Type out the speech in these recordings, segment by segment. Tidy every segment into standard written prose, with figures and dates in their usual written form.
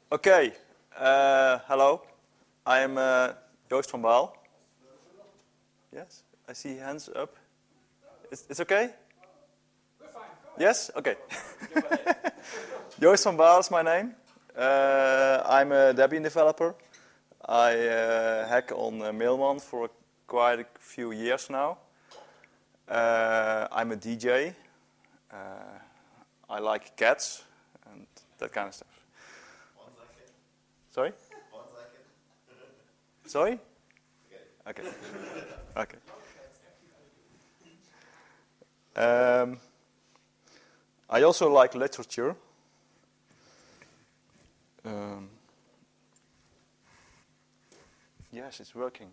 Okay, hello. I am Joost van Baal. Yes, I see hands up. It's okay? We're fine. Yes? Okay. Joost van Baal is my name. I'm a Debian developer. I hack on Mailman for quite a few years now. I'm a DJ. I like cats and that kind of stuff. 1 second. Sorry? 1 second. Sorry? Okay. Okay. I also like literature. Yes, it's working.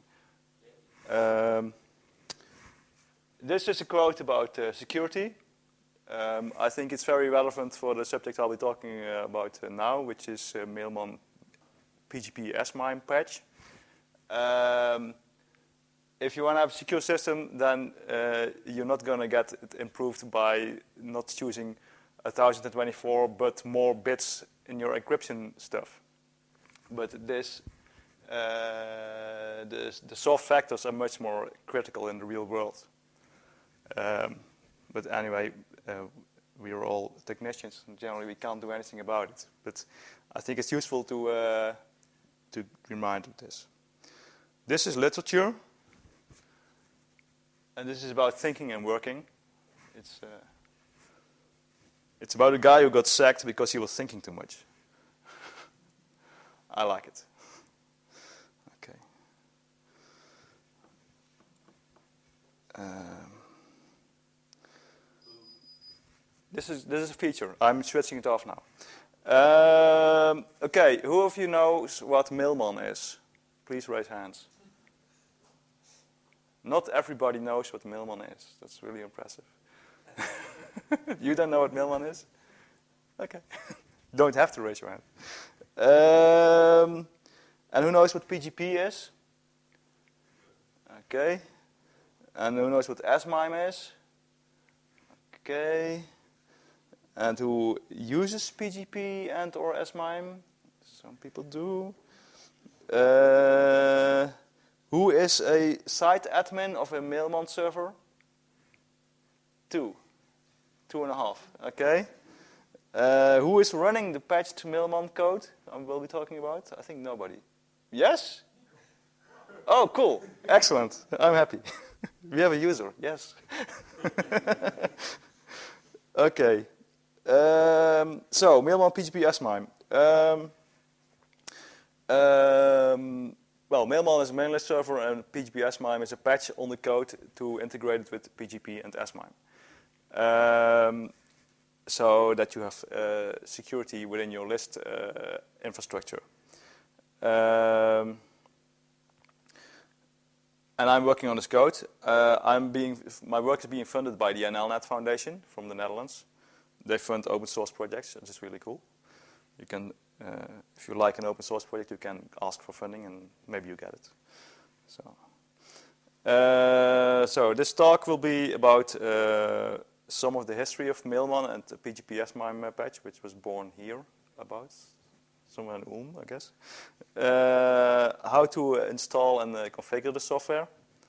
This is a quote about security. I think it's very relevant for the subject I'll be talking about now, which is Mailman PGP S/MIME patch. If you want to have a secure system, then you're not going to get it improved by not choosing 1024, but more bits in your encryption stuff. But the soft factors are much more critical in the real world. But anyway, we are all technicians, and generally we can't do anything about it. But I think it's useful to remind of this. This is literature, and this is about thinking and working. It's about a guy who got sacked because he was thinking too much. I like it. Okay. This is a feature. I'm switching it off now. Okay, who of you knows what Mailman is? Please raise hands. Not everybody knows what Mailman is. That's really impressive. You don't know what Mailman is? Okay. Don't have to raise your hand. And who knows what PGP is? Okay. And who knows what S/MIME is? Okay. And who uses PGP and or S/MIME? Some people do. Who is a site admin of a Mailman server? 2. 2.5. Okay. Who is running the patch to Mailman code I will be talking about? I think nobody. Yes? Oh, cool. Excellent. I'm happy. We have a user. Yes. Okay. So, Mailman PGP S/MIME. Well, Mailman is a mainline server, and PGP S/MIME is a patch on the code to integrate it with PGP and S/MIME. So that you have security within your list infrastructure. And I'm working on this code. My work is being funded by the NLNet Foundation from the Netherlands. They fund open source projects, which is really cool. You can, if you like an open source project, you can ask for funding, and maybe you get it. So this talk will be about some of the history of Mailman and the PGP S/MIME patch, which was born here, about somewhere in Ulm, I guess. How to install and configure the software,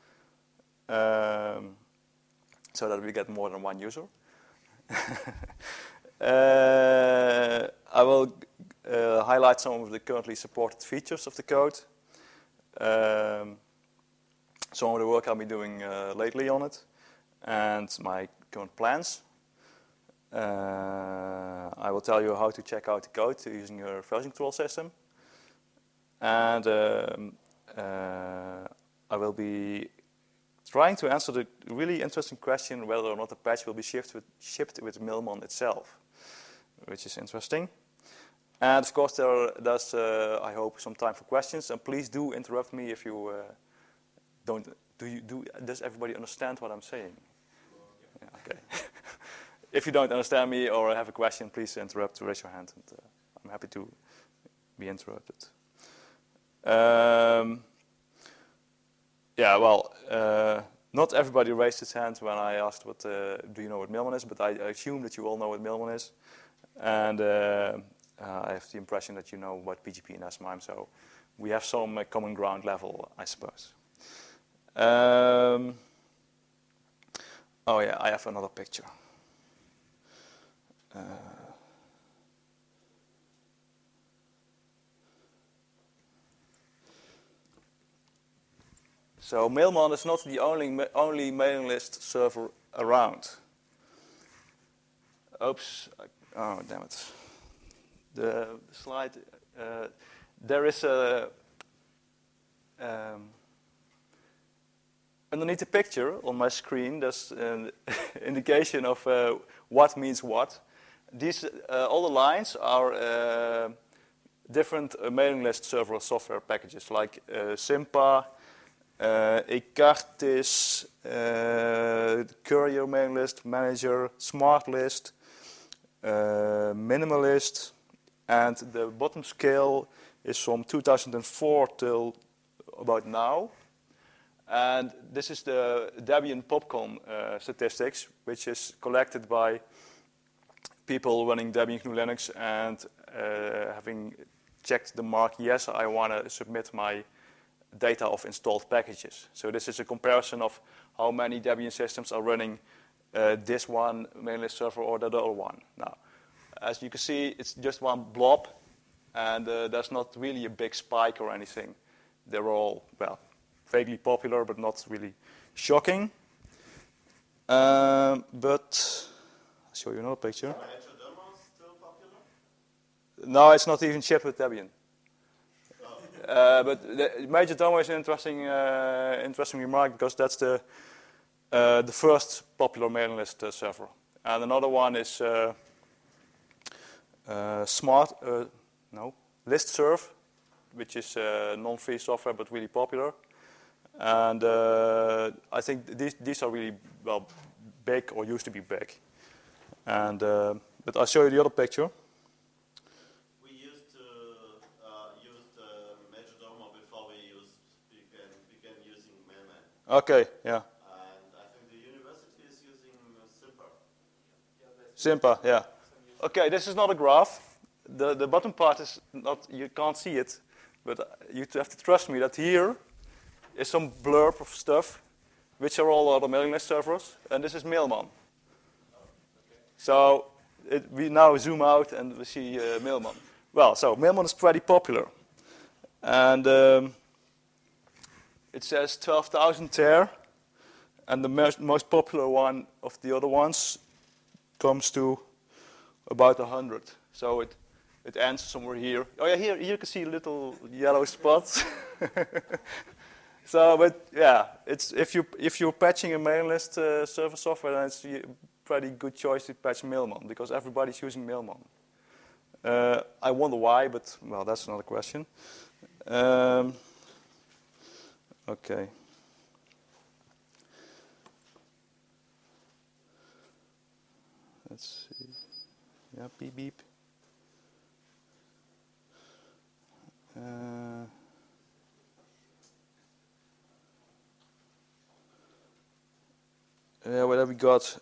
so that we get more than one user. I will highlight some of the currently supported features of the code, some of the work I'll be doing lately on it, and my current plans. I will tell you how to check out the code using your version control system. And I will be trying to answer the really interesting question whether or not the patch will be shipped with Mailman itself, which is interesting. And of course, there's I hope some time for questions. And please do interrupt me if you don't. Does everybody understand what I'm saying? Yeah, okay. If you don't understand me or have a question, please interrupt, raise your hand, and I'm happy to be interrupted. Yeah, well, not everybody raised his hand when I asked do you know what Mailman is, but I assume that you all know what Mailman is. And I have the impression that you know about PGP and SMIME, so we have some common ground level, I suppose. Oh yeah, I have another picture. So Mailmon is not the only mailing list server around. Oops! Oh damn it! The slide. There is a underneath the picture on my screen. There's an indication of what means what. These all the lines are different mailing list server software packages like Sympa. Ecartis, Courier mailing list, Manager, Smart List, Minimalist, and the bottom scale is from 2004 till about now. And this is the Debian PopCon statistics, which is collected by people running Debian GNU Linux and having checked the mark, yes, I want to submit my data of installed packages. So this is a comparison of how many Debian systems are running this one mailing list server or the other one. Now, as you can see, it's just one blob, and there's not really a big spike or anything. They're all, well, vaguely popular, but not really shocking. But I'll show you another picture. Majordomo still popular? No, it's not even shipped with Debian. But the Majordomo is an interesting remark because that's the first popular mailing list server, and another one is Listserv, which is non-free software but really popular, and I think these are really well big or used to be big, and but I'll show you the other picture. Okay, yeah. And I think the university is using Sympa. Sympa, yeah. Okay, this is not a graph. The bottom part is not, you can't see it, but you have to trust me that here is some blurb of stuff, which are all other mailing list servers, and this is Mailmon. So we now zoom out and we see Mailmon. Well, so Mailmon is pretty popular, and it says 12,000 there, and the most popular one of the other ones comes to about 100. So it ends somewhere here. Oh yeah, here you can see little yellow spots. So, but yeah, it's if you're patching a mailing list server software, then it's a pretty good choice to patch Mailmon because everybody's using Mailmon. I wonder why, but well, that's another question. Okay. Let's see. Yeah, beep beep. Yeah, what have we got?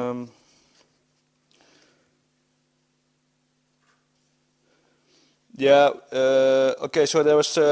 Yeah. Okay. So there was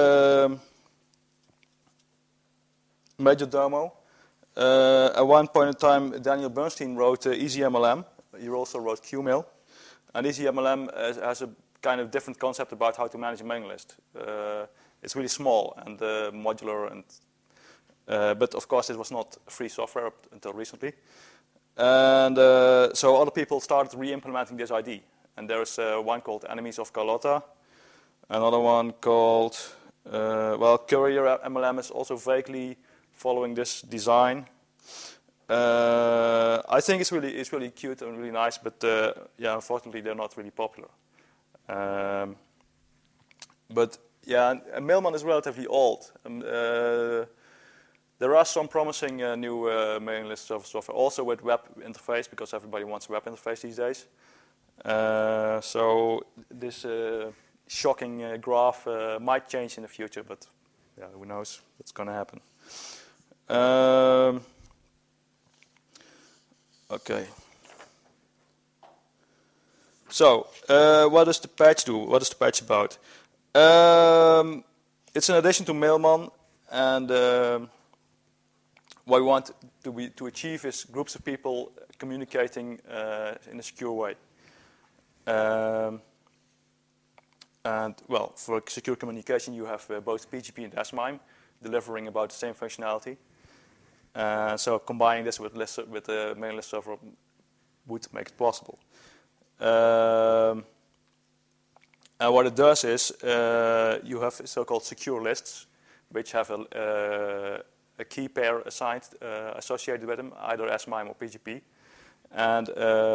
Majordomo. At one point in time, Daniel Bernstein wrote EasyMLM. He also wrote QMail. And EasyMLM has a kind of different concept about how to manage a mailing list. It's really small and modular, and but of course it was not free software up until recently. And so other people started re-implementing this ID. And there's one called Enemies of Carlotta, another one called, Courier MLM is also vaguely following this design. I think it's really cute and really nice, but yeah, unfortunately they're not really popular. But yeah, Mailmon is relatively old. There are some promising new mailing list software, also with web interface, because everybody wants a web interface these days. So this shocking graph might change in the future, but yeah, who knows what's going to happen. Okay. So, what does the patch do? What is the patch about? It's an addition to Mailman, and what we want to achieve is groups of people communicating in a secure way. And well, for secure communication, you have both PGP and SMIME delivering about the same functionality. So combining this with the mailing list server would make it possible. And what it does is you have so-called secure lists, which have a key pair assigned associated with them, either SMIME or PGP. And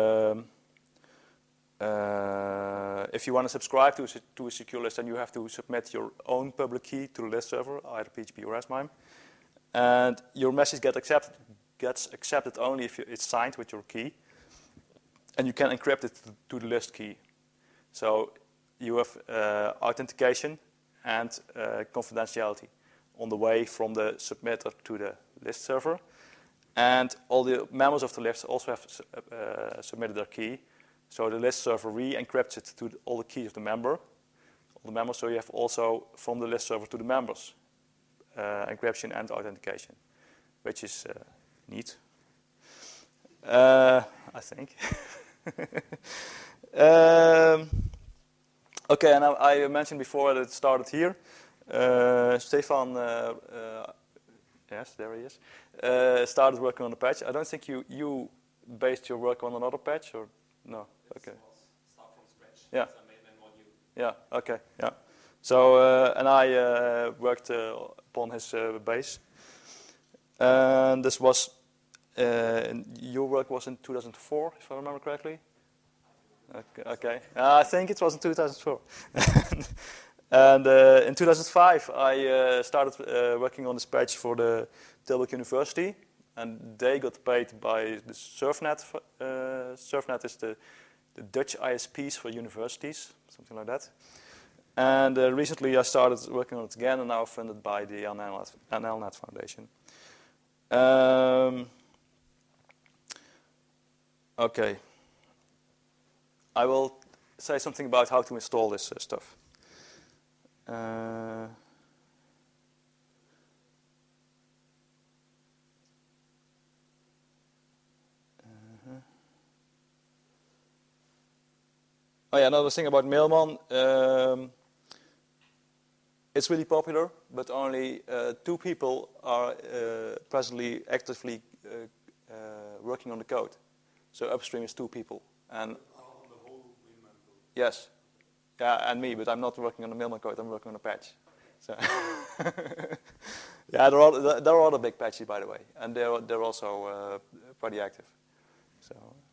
if you want to subscribe to a secure list, then you have to submit your own public key to the list server, either PGP or SMIME. And your message gets accepted only if it's signed with your key. And you can encrypt it to the list key. So you have authentication and confidentiality on the way from the submitter to the list server. And all the members of the list also have submitted their key. So the list server re-encrypts it to all the keys of the members. So you have also from the list server to the members encryption and authentication, which is neat, I think. Okay, and I mentioned before that it started here. Stefan, yes, there he is, started working on the patch. I don't think you based your work on another patch, or no? Okay. Start from scratch. Yeah. It's a Mailman module. Yeah. Okay. Yeah. So and I worked upon his base, and this was your work was in 2004, if I remember correctly. Okay. I think it was in 2004. And in 2005, I started working on this patch for the Tilburg University, and they got paid by the SurfNet. SurfNet is the Dutch ISPs for universities, something like that. And recently I started working on it again, and now funded by the NLNet Foundation. Okay. I will say something about how to install this stuff. Oh yeah, another thing about Mailman. It's really popular, but only 2 people are presently actively working on the code. So upstream is 2 people. And The whole Mailman code. yes, yeah, and me, but I'm not working on the Mailman code. I'm working on a patch. So yeah, there are other big patches, by the way, and they're also pretty active. So.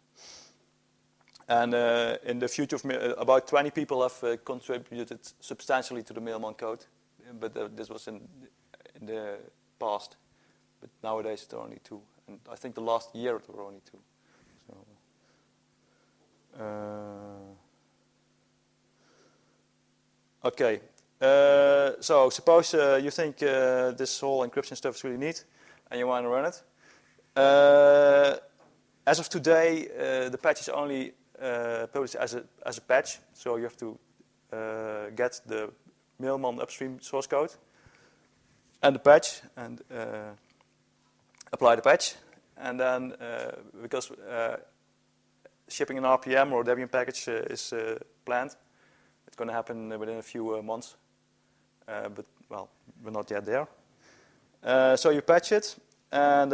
And in the future, about 20 people have contributed substantially to the Mailman code, but this was in the past. But nowadays there are only 2, and I think the last year there were only 2. So, okay. So suppose you think this whole encryption stuff is really neat, and you want to run it. As of today, the patch is only published as a patch, so you have to get the Mailman upstream source code and the patch and apply the patch, and then because shipping an RPM or Debian package is planned, it's going to happen within a few months, but well, we're not yet there. So you patch it, and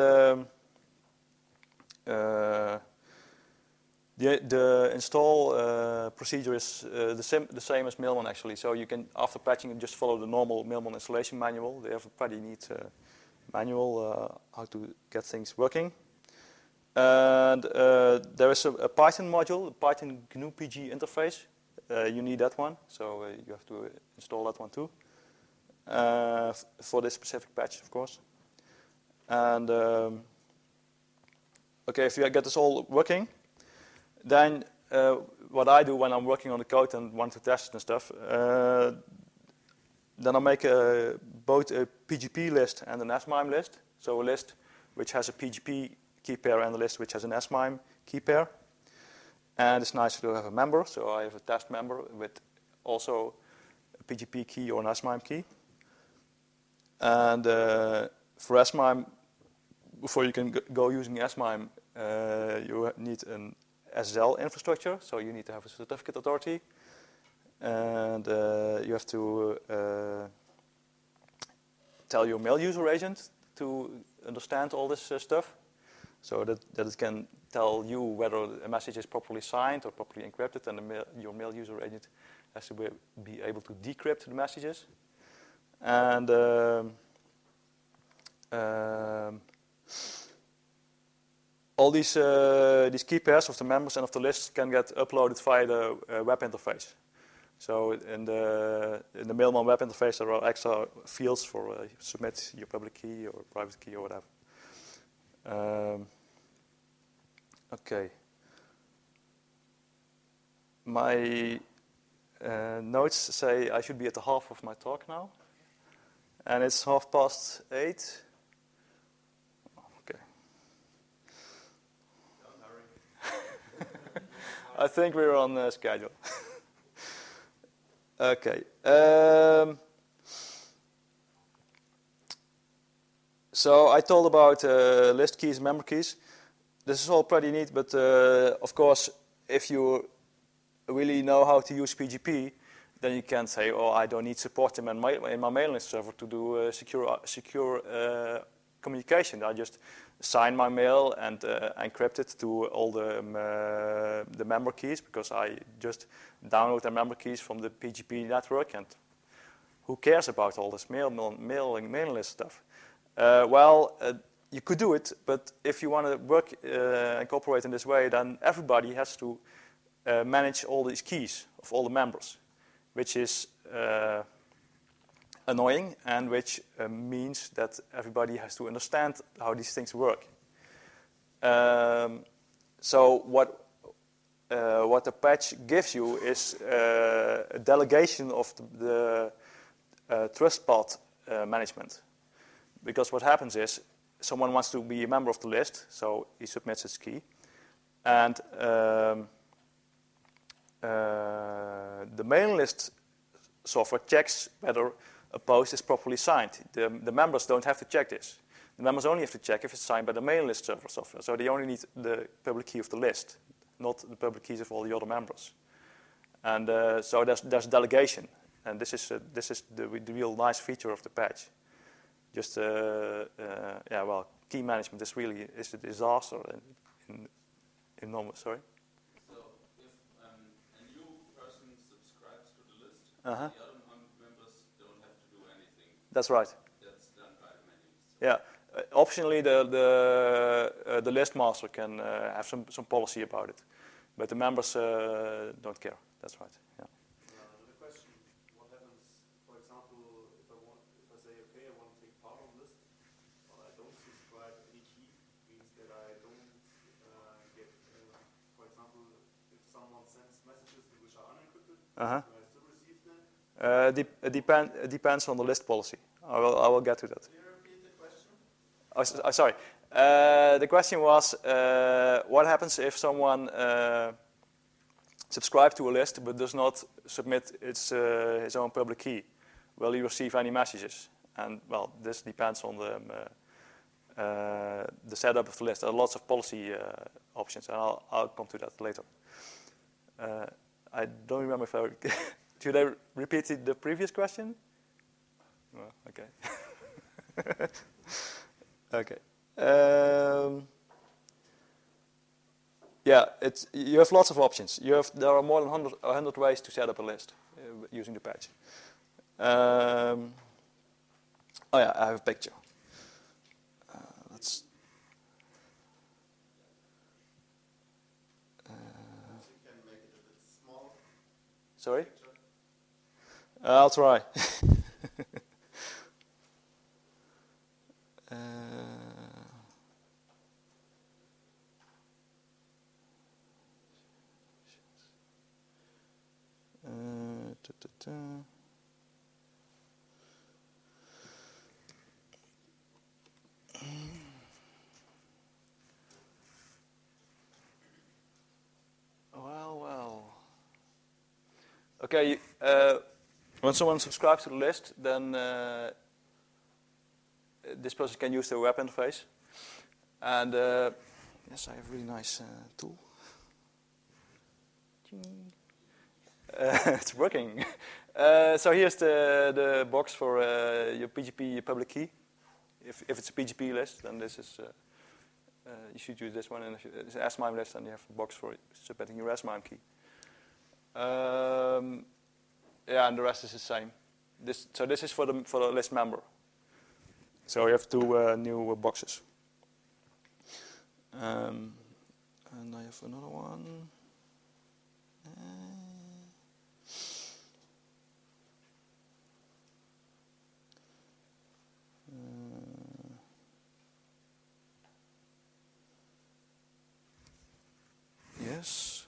the install procedure is the same as Mailman actually. So you can, after patching, you just follow the normal Mailman installation manual. They have a pretty neat manual how to get things working. And there is a Python module, a Python GNU-PG interface. You need that one, so you have to install that one too for this specific patch, of course. And okay, if you get this all working, then what I do when I'm working on the code and want to test it and stuff, then I make both a PGP list and an SMIME list. So a list which has a PGP key pair and a list which has an SMIME key pair. And it's nice to have a member, so I have a test member with also a PGP key or an SMIME key. And for SMIME, before you can go using SMIME, you need an SSL infrastructure, so you need to have a certificate authority. And you have to tell your mail user agent to understand all this stuff, so that it can tell you whether a message is properly signed or properly encrypted, and your mail user agent has to be able to decrypt the messages. And all these key pairs of the members and of the list can get uploaded via the web interface. So in the Mailman web interface, there are extra fields for submit your public key or private key or whatever. Okay. My notes say I should be at the half of my talk now, and it's 8:30. Okay. Don't hurry. I think we're on schedule. Okay. So I told about list keys, member keys. This is all pretty neat, but of course, if you really know how to use PGP, then you can say, "Oh, I don't need support in my mailing list server to do secure communication. I just sign my mail and encrypt it to all the member keys, because I just download the member keys from the PGP network, and who cares about all this mailing list stuff?" You could do it, but if you want to work and cooperate in this way, then everybody has to manage all these keys of all the members, which is annoying, and which means that everybody has to understand how these things work. So what the patch gives you is a delegation of the trust path management. Because what happens is, someone wants to be a member of the list, so he submits his key, and the mailing list software checks whether a post is properly signed. The members don't have to check this. The members only have to check if it's signed by the mailing list server software. So they only need the public key of the list, not the public keys of all the other members. And so there's delegation, and this is the real nice feature of the patch. Just key management is really a disaster in normal. Sorry. So if a new person subscribes to the list, Uh-huh. the other members don't have to do anything. That's right. That's done by the mailing list. Yeah. Optionally, the list master can have some policy about it, but the members don't care. That's right. Yeah. Another question: what happens, for example, if I say, okay, I want to take part on this, but I don't subscribe any key, means that I don't get, for example, if someone sends messages which are unencrypted, Uh-huh. do I still receive them? It depends on the list policy. I will get to that. Can you repeat the question? Sorry. The question was, what happens if someone subscribes to a list but does not submit his own public key? Will he receive any messages? And well, this depends on the setup of the list. There are lots of policy options, and I'll come to that later. I don't remember if should I repeat the previous question? No, okay. Okay. You have lots of options. There are more than 100 ways to set up a list using the patch. I have a picture. Let's. You can make it a bit small. Sorry. I'll try. Okay, when someone subscribes to the list, then this person can use the web interface. And yes, I have a really nice tool. It's working. So here's the box for your PGP public key. If it's a PGP list, then this is you should use this one. And if it's an SMIME list, then you have a box for submitting your SMIME key. Yeah, and the rest is the same. So this is for the list member. So you have two new boxes. And I have another one. Yes.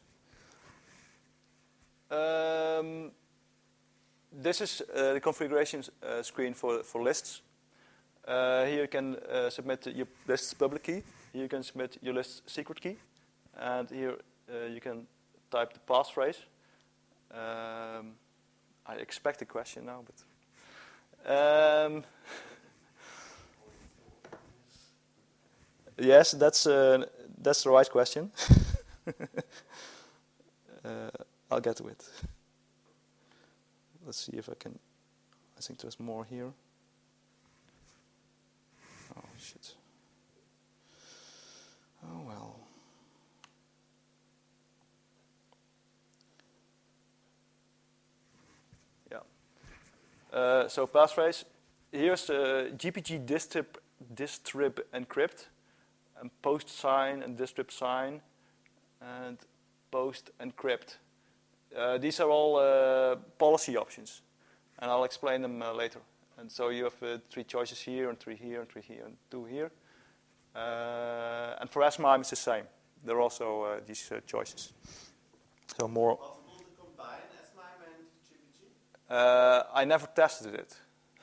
This is the configuration screen for lists. Here you can submit your list's public key. Here you can submit your list's secret key. And here you can type the passphrase. I expect a question now, but yes, that's the right question. I'll get to it. Let's see if I can. I think there's more here. Oh, shit. Oh, well. Yeah. So passphrase. Here's GPG distrib encrypt, and post sign and distrib sign, and post encrypt. These are all policy options, and I'll explain them later. And so you have 3 choices here, and 3 here, and 3 here, and 2 here. And for SMIME, it's the same. There are also these choices. So more. Possible to combine SMIME and GPG? I never tested it.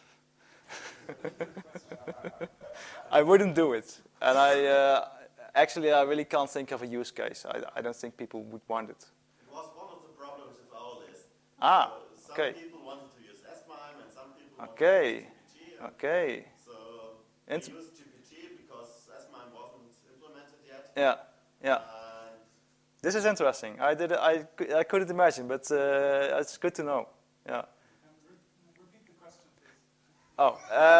I wouldn't do it, and I really can't think of a use case. I don't think people would want it. It was one of the problems with our list. Ah, so okay. Some people wanted to use SMIME and some people wanted Okay. to use GPG. Okay. So we used GPG because SMIME wasn't implemented yet. Yeah, yeah. And This is interesting. I couldn't imagine, but it's good to know. Yeah. Repeat the question, please. Oh.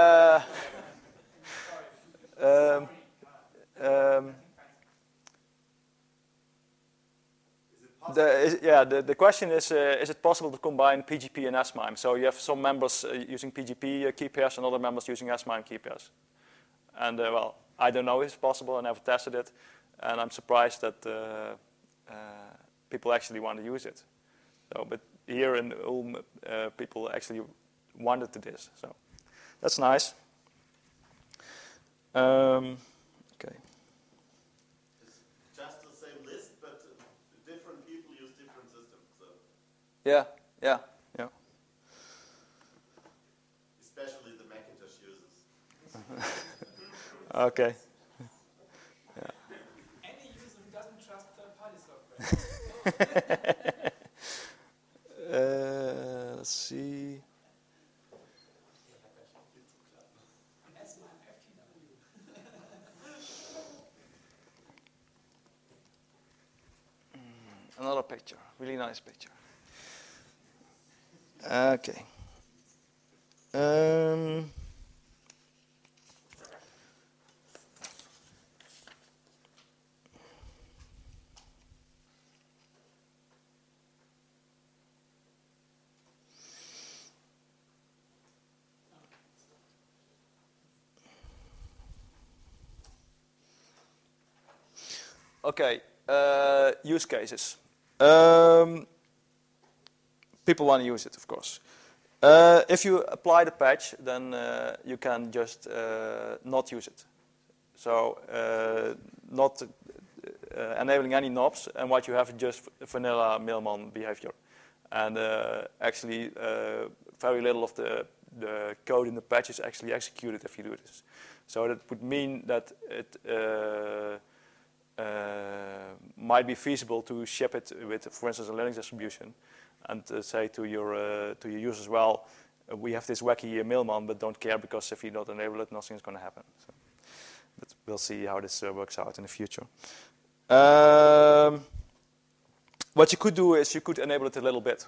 The question is it possible to combine PGP and SMIME? So you have some members using PGP key pairs and other members using SMIME key pairs. And well, I don't know if it's possible. I never tested it, and I'm surprised that people actually want to use it. So, but here in Ulm, people actually wanted to this. So that's nice. Okay. it's just the same list, but different people use different systems. So Yeah. especially the Macintosh users. Okay. Any user who doesn't trust third-party software. Let's see. SMIME FTW. Another picture, really nice picture. Okay. Okay, use cases. People want to use it, of course. If you apply the patch, then you can just not use it. So not enabling any knobs, and what you have is just vanilla Mailman behavior. And actually, very little of the code in the patch is actually executed if you do this. So that would mean that it might be feasible to ship it with, for instance, a Linux distribution. and say to your users, well, we have this wacky mailman, but don't care because if you don't enable it, nothing's going to happen. So, but we'll see how this works out in the future. What you could do is you could enable it a little bit.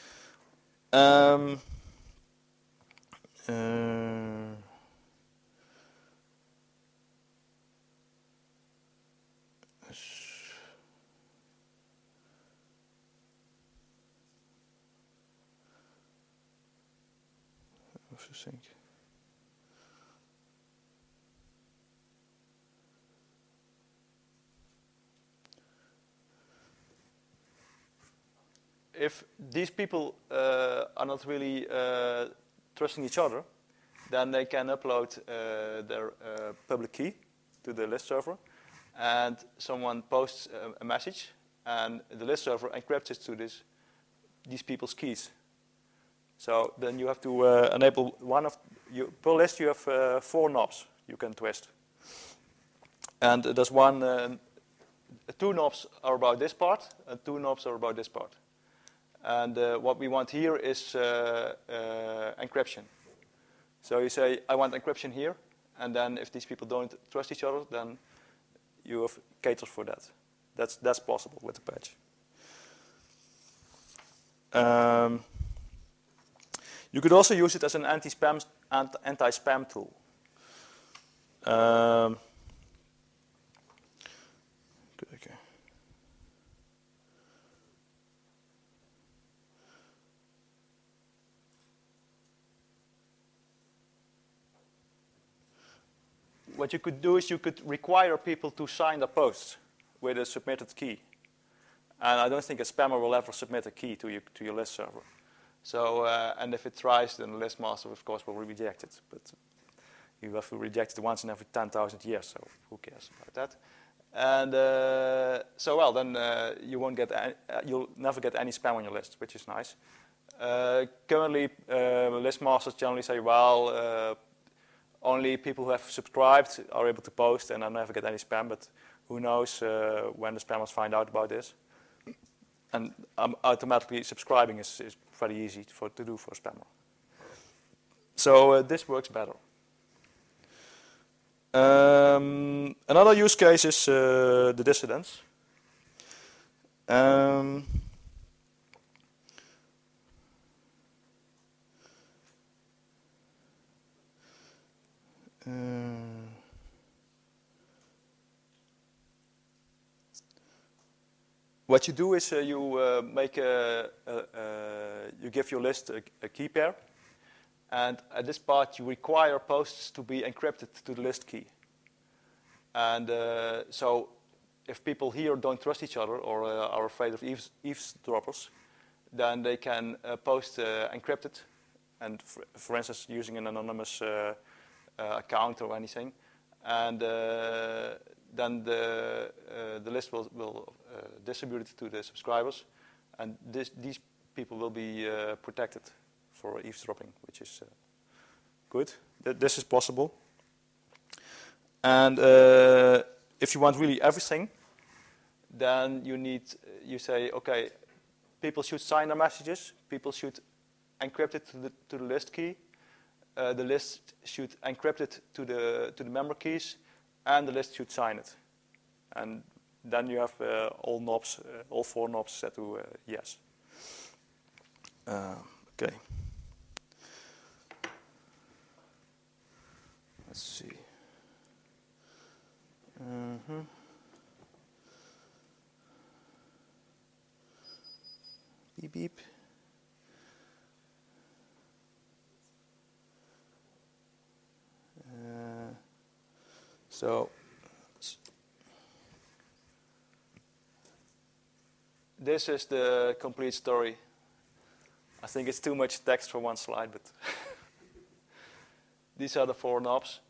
Think. If these people are not really trusting each other, then they can upload their public key to the list server, and someone posts a message, and the list server encrypts it to these people's keys. So then you have to enable one of per list. You have 4 knobs you can twist, and there's 2 knobs are about this part, and 2 knobs are about this part. And what we want here is encryption. So you say, I want encryption here, and then if these people don't trust each other, then you have caters for that. That's possible with the patch. You could also use it as an anti-spam tool. Okay. What you could do is you could require people to sign their posts with a submitted key. And I don't think a spammer will ever submit a key to your list server. So, and if it tries, then the list master, of course, will reject it. But you have to reject it once in every 10,000 years, so who cares about that? And then you won't get you'll never get any spam on your list, which is nice. Currently, list masters generally say, well, only people who have subscribed are able to post, and I never get any spam. But who knows when the spammers find out about this? And automatically subscribing is pretty easy to do for a spammer. So this works better. Another use case is the dissidents. What you do is you make you give your list a key pair, and at this part you require posts to be encrypted to the list key. And so, if people here don't trust each other or are afraid of eavesdroppers, then they can post encrypted, and for instance using an anonymous account or anything, and then the list will distribute it to the subscribers, and these people will be protected for eavesdropping, which is good. This is possible. And if you want really everything, then you say, okay, people should sign their messages, people should encrypt it to the list key, the list should encrypt it to the member keys, and the list should sign it. And then you have all knobs, all 4 knobs set to yes. Okay. Let's see. Beep beep. So this is the complete story. I think it's too much text for one slide, but these are the 4 knobs.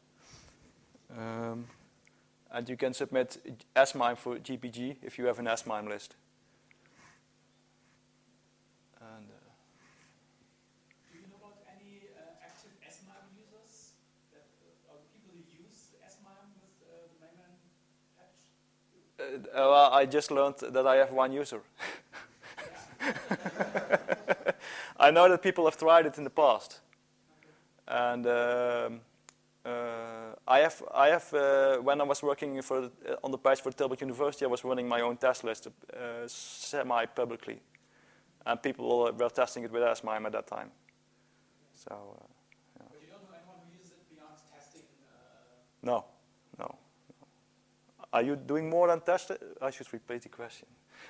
And you can submit SMIME for GPG if you have an SMIME list. And, do you know about any active SMIME users, or people who use SMIME with the Mayman patch? well, I just learned that I have 1 user. I know that people have tried it in the past, and I have when I was working on the patch for Tilburg University, I was running my own test list semi-publicly, and people were testing it with SMIME at that time. So. But you don't know anyone who uses it beyond testing? No. Are you doing more than test it? I should repeat the question.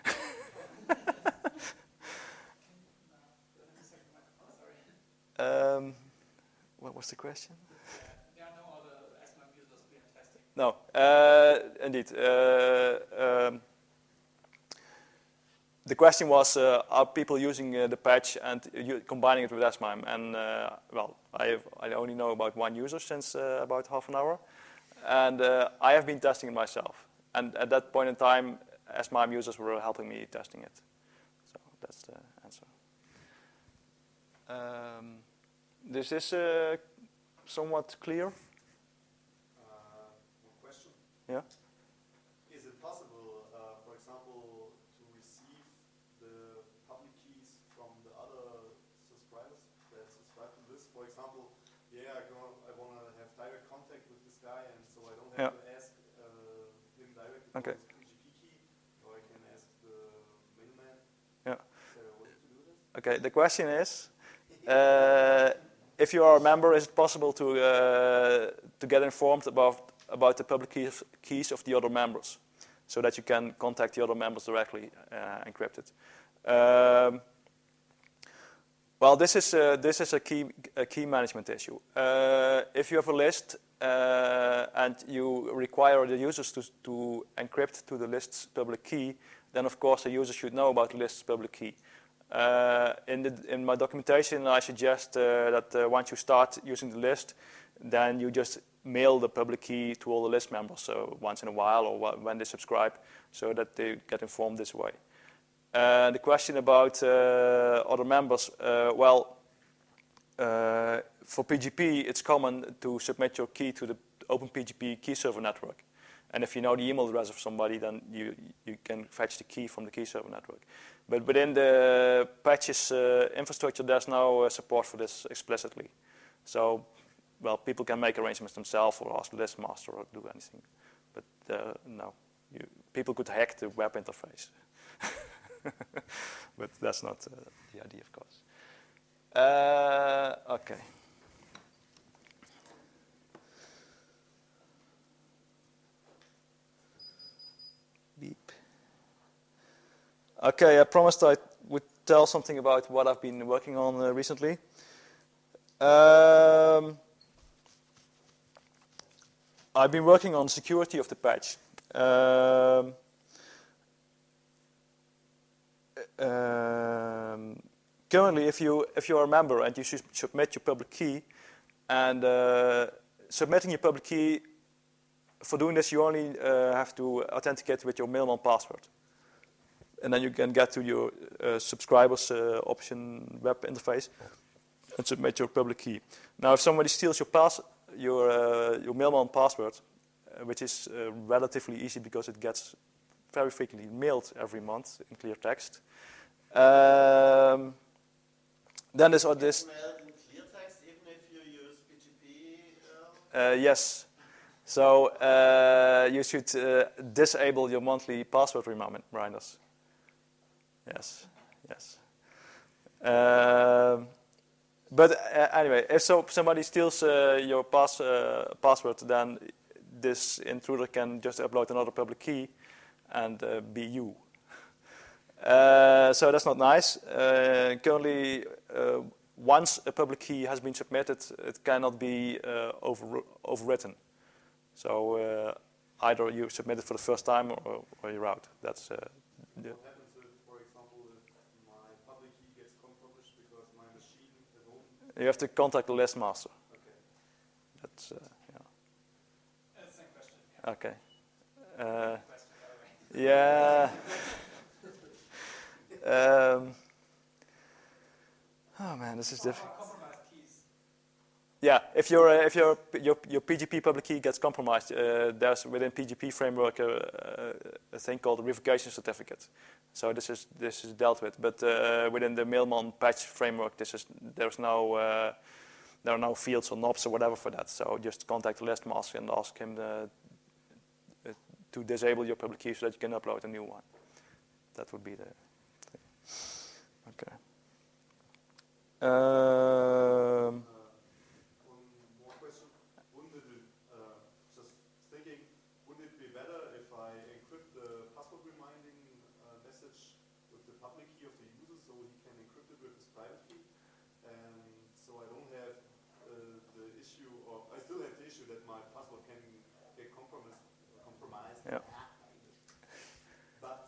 What was the question? There are no other SMIME users beyond testing? No, indeed. The question was, are people using the patch and combining it with SMIME? And well, I only know about one user since about half an hour, and I have been testing it myself. And at that point in time, SMIME users were helping me testing it. So that's the answer. Is this somewhat clear? One question. Yeah. Is it possible, for example, to receive the public keys from the other subscribers that subscribe to this? For example, I want to have direct contact with this guy, and so I don't have to ask him directly for his PGP key, or I can ask the middleman. Yeah. Is there a way to do this? Okay. The question is, if you are a member, is it possible to get informed about the public keys of the other members, so that you can contact the other members directly, encrypted? Well, this is a key management issue. If you have a list and you require the users to encrypt to the list's public key, then of course the user should know about the list's public key. In my documentation, I suggest that once you start using the list, then you just mail the public key to all the list members, so once in a while or when they subscribe, so that they get informed this way. The question about other members, for PGP, it's common to submit your key to the OpenPGP key server network. And if you know the email address of somebody, then you can fetch the key from the key server network. But within the patches infrastructure, there's no support for this explicitly. So, well, people can make arrangements themselves or ask the list master or do anything. But no, people could hack the web interface. But that's not the idea, of course. Okay. Beep. Okay, I promised I would tell something about what I've been working on recently. I've been working on security of the patch. Currently, if you are a member and you submit your public key, and submitting your public key, for doing this you only have to authenticate with your mailman password, and then you can get to your subscribers option web interface and submit your public key. Now, if somebody steals your mailman password, which is relatively easy because it gets very frequently mailed every month in clear text. Then there's this. Mailed in clear text, even if you use PGP. Yes. So you should disable your monthly password reminders. Yes. But anyway, if somebody steals your password, then this intruder can just upload another public key and be you. So that's not nice. Currently, once a public key has been submitted, it cannot be overwritten. So either you submit it for the first time or you're out. That's What happens if, for example, if my public key gets unpublished because my machine at home? You have to contact the list master. Okay. That's That's the same question. Yeah. okay. Question, by the way. Yeah. Oh man, this is difficult. Compromised keys. Yeah, if your PGP public key gets compromised, there's within PGP framework a thing called a revocation certificate. So this is dealt with. But within the Mailman patch framework, there are no fields or knobs or whatever for that. So just contact the list master and ask him to disable your public key so that you can upload a new one. That would be the thing. Okay. One more question. Wouldn't it be, just thinking, wouldn't it be better if I encrypt the password reminding message with the public key of the user so he can encrypt it with his private key? And so I don't have the issue, or I still have the issue that my password can get compromised. Yeah. But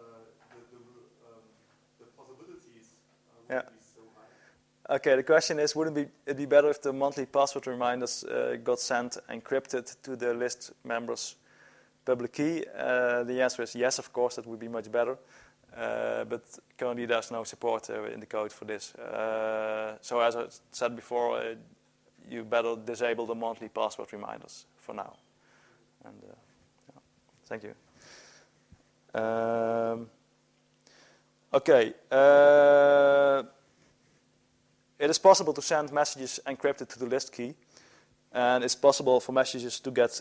the possibilities Yeah. wouldn't be so high. Okay, the question is, wouldn't it be better if the monthly password reminders got sent encrypted to the list members' public key? The answer is yes, of course, that would be much better. But currently there's no support in the code for this. So as I said before, you better disable the monthly password reminders for now. And yeah. Thank you. Okay. It is possible to send messages encrypted to the list key, and it's possible for messages to get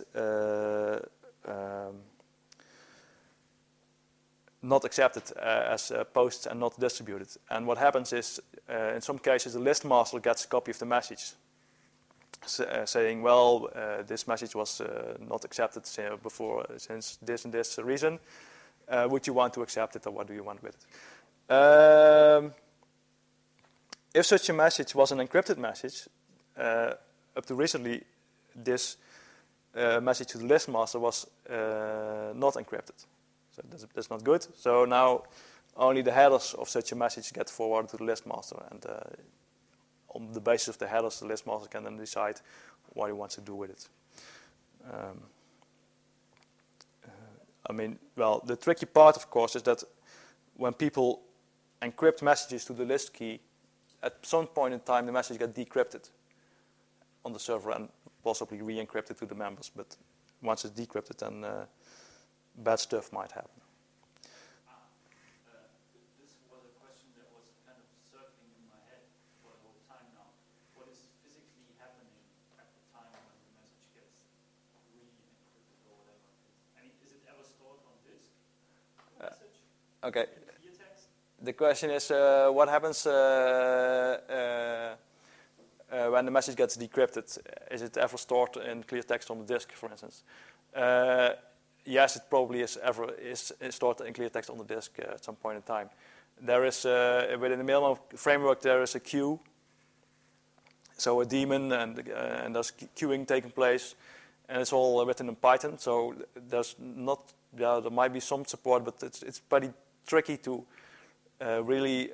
not accepted as posts and not distributed. And what happens is, in some cases, the list master gets a copy of the message, saying, well, this message was not accepted before since this and this reason. Would you want to accept it, or what do you want with it? If such a message was an encrypted message, up to recently, this message to the list master was not encrypted. So that's not good. So now only the headers of such a message get forwarded to the list master, and on the basis of the headers, the list master can then decide what he wants to do with it. I mean, well, the tricky part, of course, is that when people encrypt messages to the list key, at some point in time, the message gets decrypted on the server and possibly re-encrypted to the members. But once it's decrypted, then bad stuff might happen. This was a question that was kind of circling in my head for the whole time now. What is physically happening at the time when the message gets re-encrypted or whatever? I mean, is it ever stored on disk? The message? Okay. In clear text? The question is, what happens when the message gets decrypted? Is it ever stored in clear text on the disk, for instance? Yes, it probably is stored in clear text on the disk at some point in time. There is within the Mailman framework there is a queue, so a daemon, and there's queuing taking place, and it's all written in Python. So there's not, there might be some support, but it's pretty tricky to really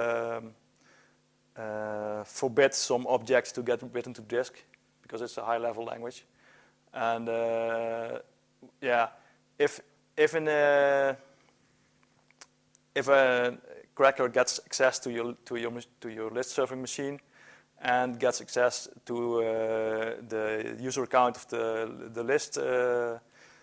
forbid some objects to get written to disk because it's a high-level language, and yeah. If a cracker gets access to your list serving machine and gets access to the user account of the list, the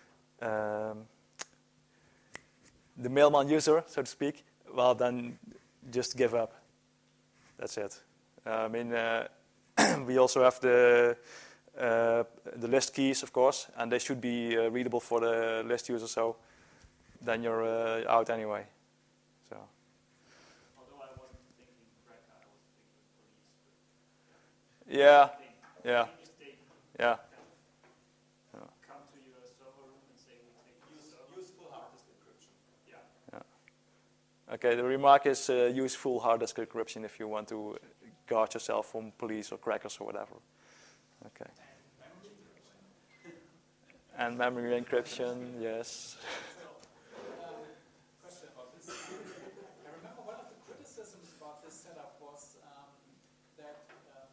Mailman user, so to speak, well, then just give up. That's it. I mean, we also have the list keys, of course, and they should be readable for the list user, so then you're out anyway. So. Although I wasn't thinking cracker, I was thinking police. Yeah. Yeah. Come to your server room and say, we take Useful hard disk encryption. Yeah. Okay, the remark is use full hard disk encryption if you want to guard yourself from police or crackers or whatever. Okay. And memory encryption, yes. Question about this. I remember one of the criticisms about this setup was that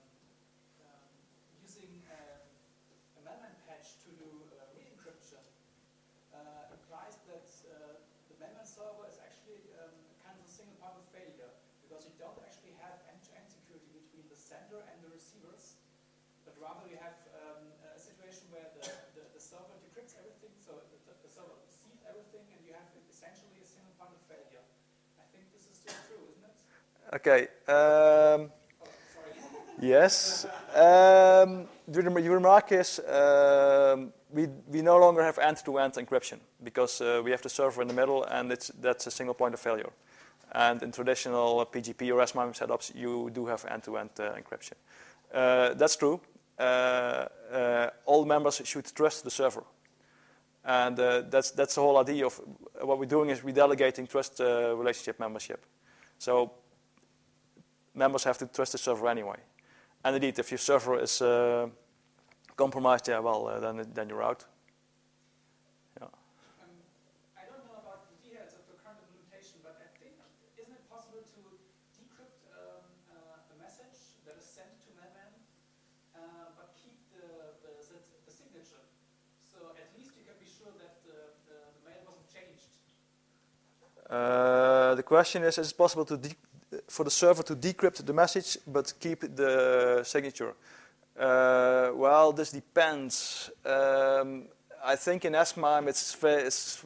using a Mailman patch to do re-encryption implies that the Mailman server is actually kind of a single point of failure, because you don't actually have end-to-end security between the sender and the receivers, but you have a situation where the server decrypts everything, so the server sees everything, and you have essentially a single point of failure. I think this is still true, isn't it? Okay. Oh, sorry. Yes. Your remark is we no longer have end-to-end encryption because we have the server in the middle, and that's a single point of failure. And in traditional PGP or SMIME setups, you do have end-to-end encryption. That's true. All members should trust the server. And that's the whole idea of what we're doing is we're delegating trust relationship membership. So members have to trust the server anyway. And indeed, if your server is compromised, yeah, well, then you're out. Yeah. I don't know about the details of the current implementation, but I think, isn't it possible to decrypt a message that is sent to mailman, but keep the signature? So at least you can be sure that the mail wasn't changed. The question is it possible for the server to decrypt the message but keep the signature? Well, this depends. I think in SMIME it's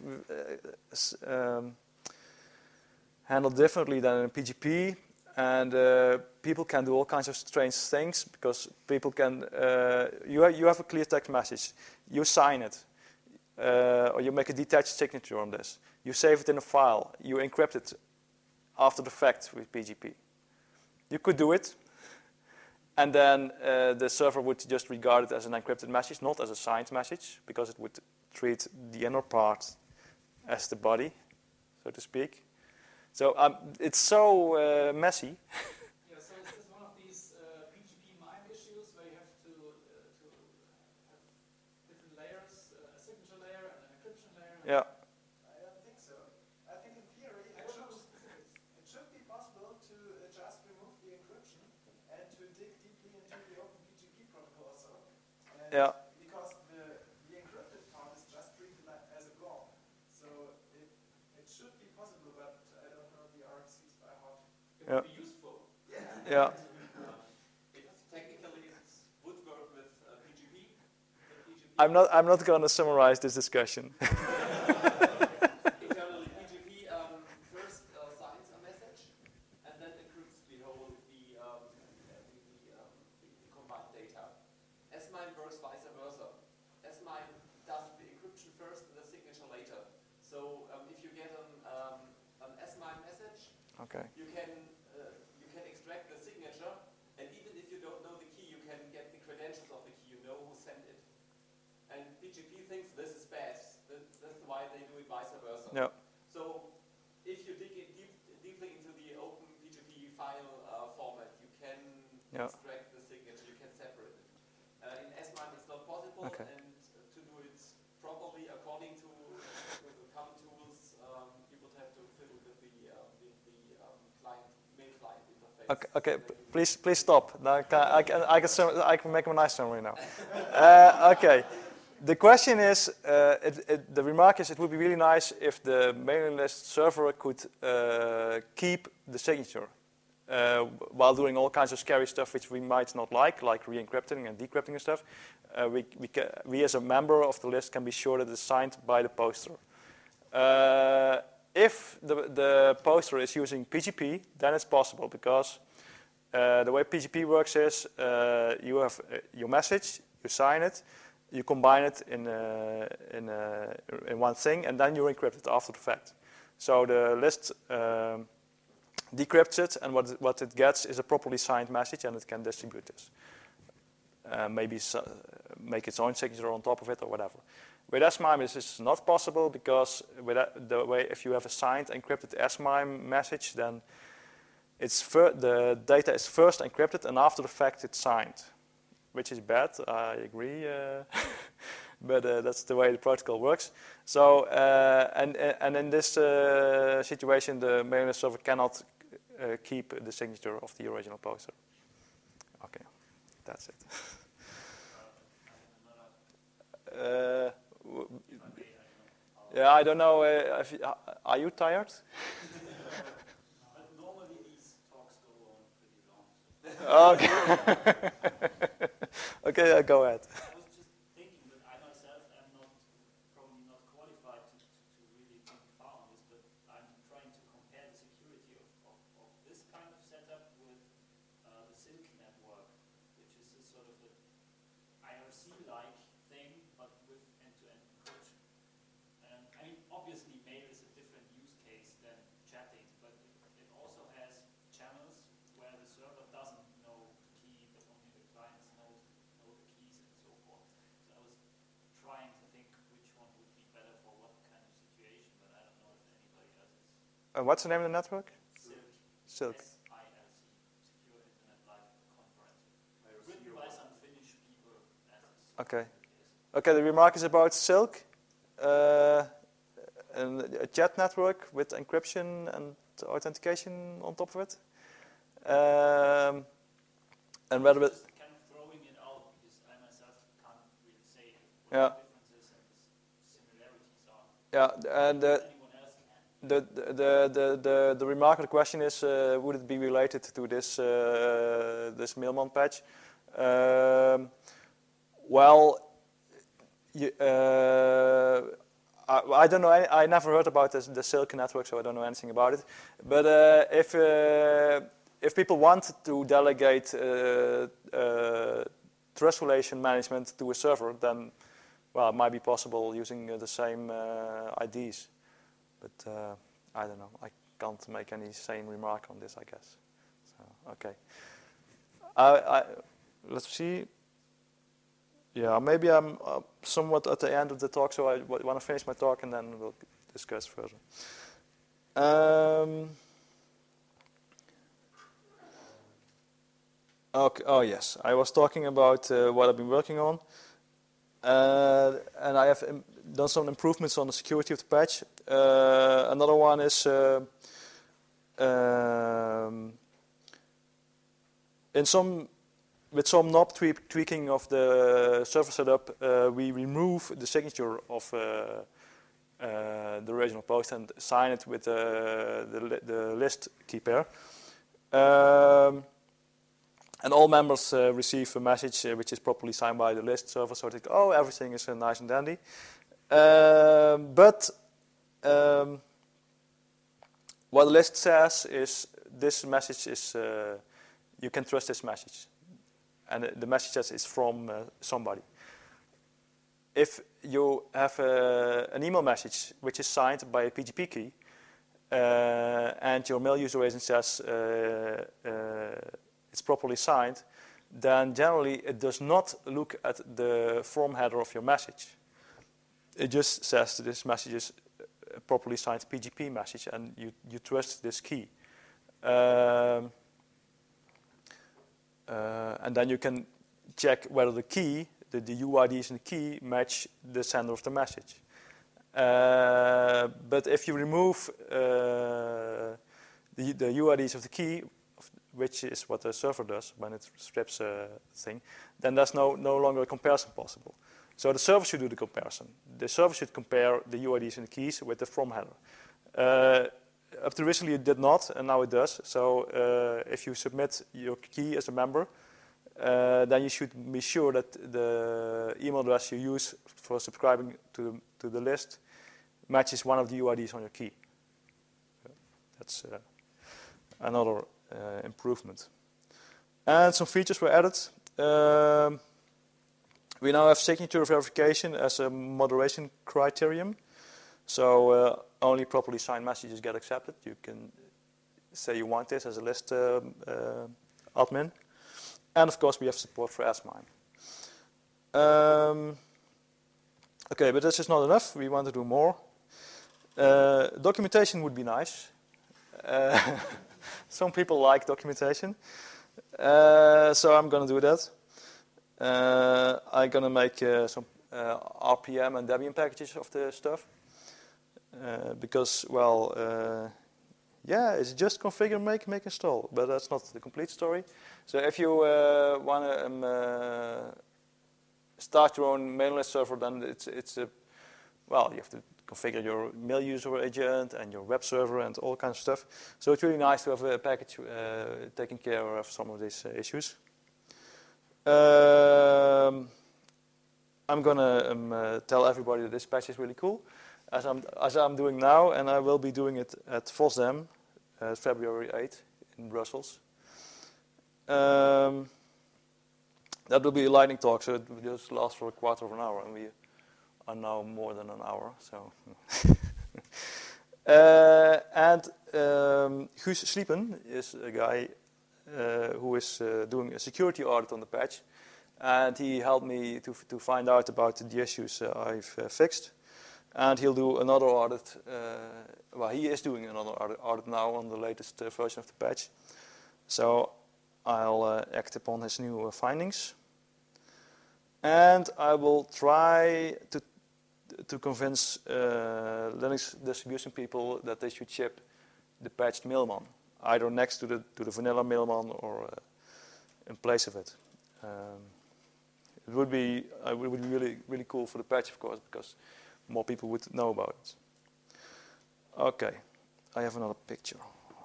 handled differently than in PGP, and people can do all kinds of strange things because people can. You have a clear text message, you sign it, or you make a detached signature on this. You save it in a file, you encrypt it after the fact with PGP. You could do it, and then the server would just regard it as an encrypted message, not as a signed message, because it would treat the inner part as the body, so to speak. So it's so messy. Yeah, so is this one of these PGP MIME issues where you have to have different layers, a signature layer and an encryption layer? Yeah. I don't think so. I think in theory it should be possible to just remove the encryption and to dig deeply into the OpenPGP protocol also. Yeah. Because the encrypted part is just treated as a block. So it should be possible, but I don't know the RFCs by heart. It would be useful. Yeah. Technically, it would work with PGP. I'm not going to summarize this discussion. Internally, PGP first signs a message and then encrypts the combined data. SMIME works vice versa. SMIME does the encryption first and the signature later. So if you get an SMIME message, Okay. you can extract the signature, and even if you don't know the key, you can get the credentials of the key. You know who sent it. And PGP thinks this is bad. That's why they do it vice versa. Yeah. So if you dig deeply into the open PGP file format, you can extract the signature. You can separate it. In SMIME, it's not possible, Okay. and to do it properly according to the common tools, you would have to fiddle with the main client interface. Okay. Please stop. Now I can make a nice summary now. Okay. The question is, the remark is, it would be really nice if the mailing list server could keep the signature while doing all kinds of scary stuff which we might not like re-encrypting and decrypting and stuff. We as a member of the list can be sure that it's signed by the poster. If the poster is using PGP, then it's possible because the way PGP works is you have your message, you sign it, you combine it in one thing, and then you encrypt it after the fact. So the list decrypts it, and what it gets is a properly signed message, and it can distribute this. Maybe make its own signature on top of it or whatever. With SMIME, this is not possible because if you have a signed encrypted SMIME message, then the data is first encrypted, and after the fact it's signed. Which is bad, I agree, but that's the way the protocol works. So, and in this situation, the mailing list server cannot keep the signature of the original poster. Okay, that's it. Yeah, I don't know. Are you tired? Normally these talks go on pretty long. Okay. Okay, go ahead. I was just thinking that I myself am probably not qualified to really think far on this, but I'm trying to compare the security of this kind of setup with the Silk network, which is a sort of an IRC-like thing, but with end-to-end encryption. I mean, obviously, mail is a different use case than chatting, but it also has channels where the server doesn't know the key, but only the clients know the keys and so forth. So I was trying to think which one would be better for what kind of situation, but I don't know if anybody else is. What's the name of the network? Silk. Silk. SILC, Secure Internet Live Conference. Written by some Finnish people. Okay. Okay, the remark is about Silk, and a chat network with encryption and authentication on top of it. And whether it, Just kind of throwing it out because I myself can't really say what Yeah. the differences and the similarities are. yeah, and Anyone else can. the remark of the question is, would it be related to this this Mailman patch? Well, I don't know. I never heard about the Silk network, so I don't know anything about it. But if people want to delegate trust relation management to a server, then well, it might be possible using the same IDs. But I don't know. I can't make any sane remark on this, I guess. So, okay. Let's see. Yeah, maybe I'm somewhat at the end of the talk, so I want to finish my talk and then we'll discuss further. Okay. Oh yes, I was talking about what I've been working on, and I have done some improvements on the security of the patch. Another one is with some knob tweaking of the server setup, we remove the signature of the original post and sign it with the list key pair. And all members receive a message which is properly signed by the list server, so they think, oh, everything is nice and dandy. But what the list says is this message is, you can trust this message. And the message says it's from somebody. If you have an email message which is signed by a PGP key, and your mail user agent says it's properly signed, then generally it does not look at the from header of your message. It just says that this message is a properly signed PGP message, and you trust this key. And then you can check whether the key, the UIDs in the key, match the sender of the message. But if you remove the UIDs of the key, which is what the server does when it strips a thing, then there's no longer a comparison possible. So the server should do the comparison. The server should compare the UIDs in the keys with the from header. Up to recently it did not, and now it does. So if you submit your key as a member, then you should be sure that the email address you use for subscribing to the list matches one of the UIDs on your key. That's another improvement. And some features were added. We now have signature verification as a moderation criterion. So only properly signed messages get accepted. You can say you want this as a list admin. And of course we have support for S/MIME. Okay, but this is not enough. We want to do more. Documentation would be nice. Some people like documentation. So I'm going to do that. I'm going to make some RPM and Debian packages of the stuff. Because, well, yeah, it's just configure, make, install. But that's not the complete story. So if you want to start your own mailing list server, then it's a, well, you have to configure your mail user agent and your web server and all kinds of stuff. So it's really nice to have a package taking care of some of these issues. I'm gonna tell everybody that this patch is really cool, as I'm doing now, and I will be doing it at FOSDEM, February 8th in Brussels. That will be a lightning talk, so it will just last for a quarter of an hour, and we are now more than an hour. So, Guus Sliepen is a guy who is doing a security audit on the patch, and he helped me to find out about the issues I've fixed. And he'll do another audit. Well, he is doing another audit now on the latest version of the patch. So I'll act upon his new findings. And I will try to convince Linux distribution people that they should ship the patched Mailman, either next to the vanilla Mailman or in place of it. It would be really, really cool for the patch, of course, because more people would know about it. Okay, I have another picture.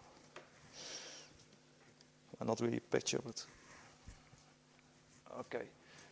Not really a picture, but okay.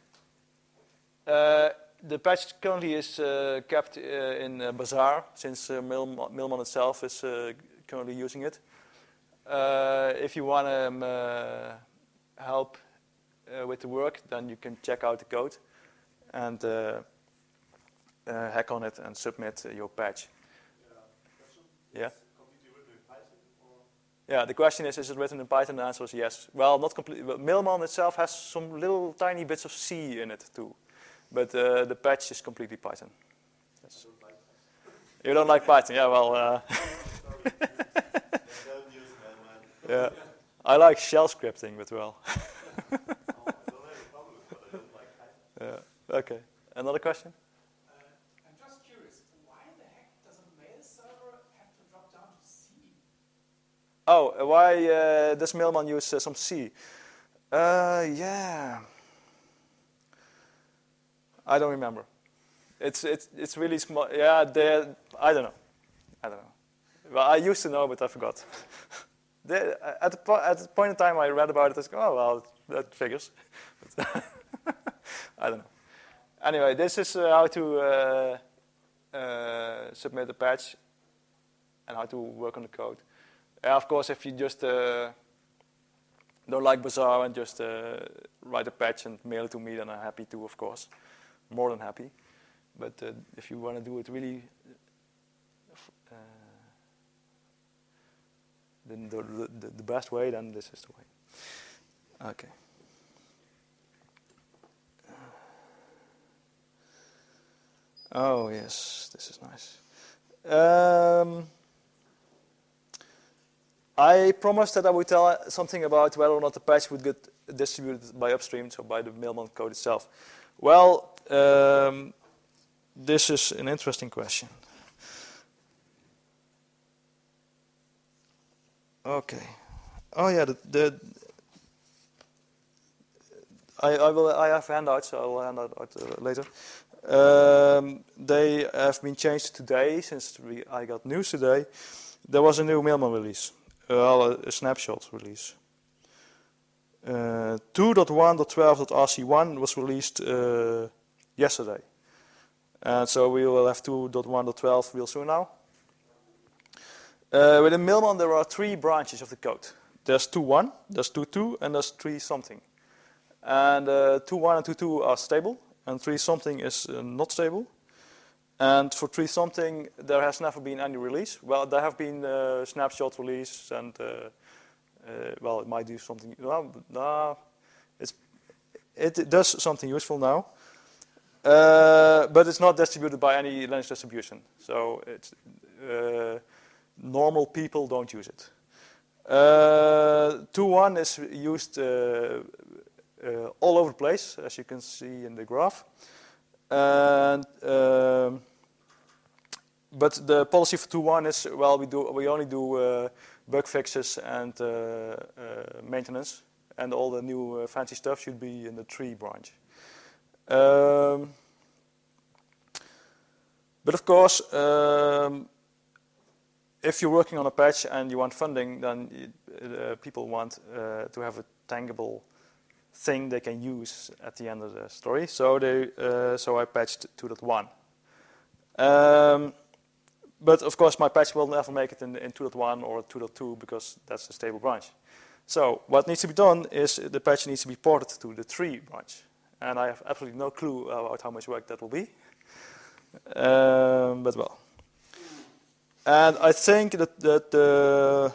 The patch currently is kept in Bazaar, since Mailman itself is currently using it. If you want to help with the work, then you can check out the code and hack on it and submit your patch. Yeah? Completely written in Python? Or? Yeah, the question is it written in Python? The answer is yes. Well, not completely. But Mailman itself has some little tiny bits of C in it too. But the patch is completely Python. Yes. You don't like Python? Yeah, well... Don't use Mailman. yeah, I like shell scripting, but well... I don't have a problem with it, but I don't like Python. Yeah. Okay. Another question? I'm just curious, why the heck does a mail server have to drop down to C? Oh, why does Mailman use some C? Yeah. I don't remember. It's really small. Yeah, I don't know. Well, I used to know, but I forgot. At the point in time I read about it, I was like, oh well, that figures. But I don't know. Anyway, this is how to submit a patch and how to work on the code. Of course, if you just don't like Bazaar and just write a patch and mail it to me, then I'm happy to, of course. More than happy. But if you want to do it really, then the best way, then this is the way. Okay. Oh, yes, this is nice. I promised that I would tell something about whether or not the patch would get distributed by upstream, so by the Mailman code itself. Well, this is an interesting question. Okay. Oh yeah, I have handouts, so I will hand out later. They have been changed today, since I got news today. There was a new Mailman release, a snapshot release. 2.1.12.rc1 was released yesterday. And so we will have 2.1.12 real soon now. Within Mailman there are 3 branches of the code. There's 2.1, there's 2.2, and there's 3 something. And 2.1 and 2.2 are stable, and 3 something is not stable. And for 3 something there has never been any release. Well, there have been snapshot release and well, it might do something. No, it does something useful now, but it's not distributed by any Linux distribution. So it's normal people don't use it. 2.1 is used all over the place, as you can see in the graph. And but the policy for 2.1 is, well, we only do bug fixes and maintenance, and all the new fancy stuff should be in the 3 branch. But of course, if you're working on a patch and you want funding, then people want to have a tangible thing they can use at the end of the story. So I patched 2.1. But of course, my patch will never make it in 2.1 or 2.2 because that's a stable branch. So what needs to be done is the patch needs to be ported to the 3 branch. And I have absolutely no clue about how much work that will be. But well. And I think that the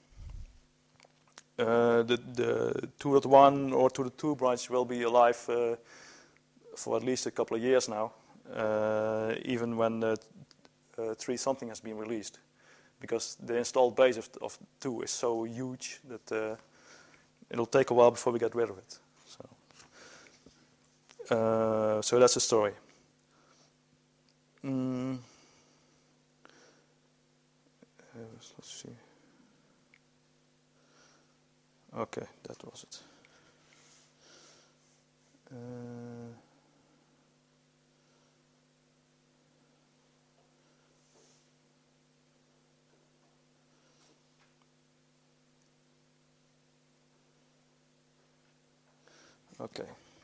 2.1 or 2.2 branch will be alive for at least a couple of years now, even when 3 something has been released, because the installed base of 2 is so huge that it'll take a while before we get rid of it. So that's the story. Let's see. Okay, that was it. Okay.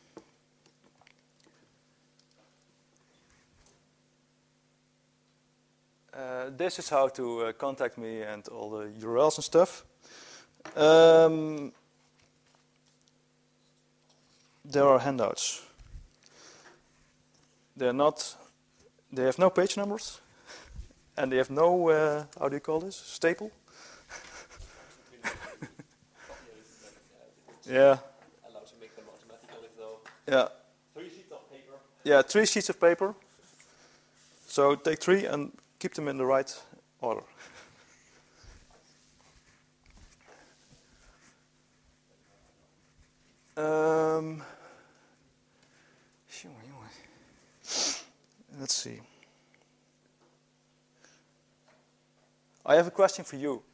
This is how to contact me and all the URLs and stuff. There are handouts. They have no page numbers, and they have no, how do you call this, staple? Yeah. Allowed to make them automatically, so Yeah. 3 sheets of paper. Yeah, 3 sheets of paper. So take 3 and keep them in the right order. Let's see. I have a question for you.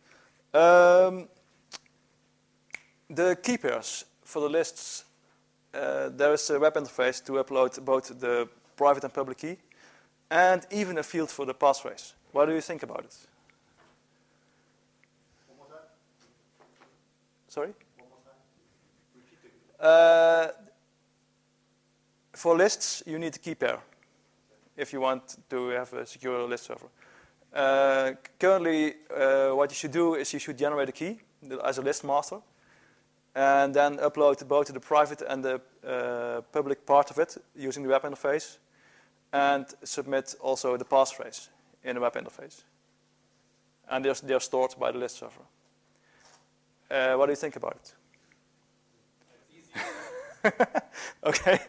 The key pairs for the lists, there is a web interface to upload both the private and public key, and even a field for the passphrase. What do you think about it? One more time. Sorry? One more time. Repeat the For lists, you need a key pair if you want to have a secure list server. Currently, what you should do is you should generate a key as a list master, and then upload both the private and the public part of it using the web interface, and submit also the passphrase in the web interface. And they're stored by the list server. What do you think about it? It's easy. Okay.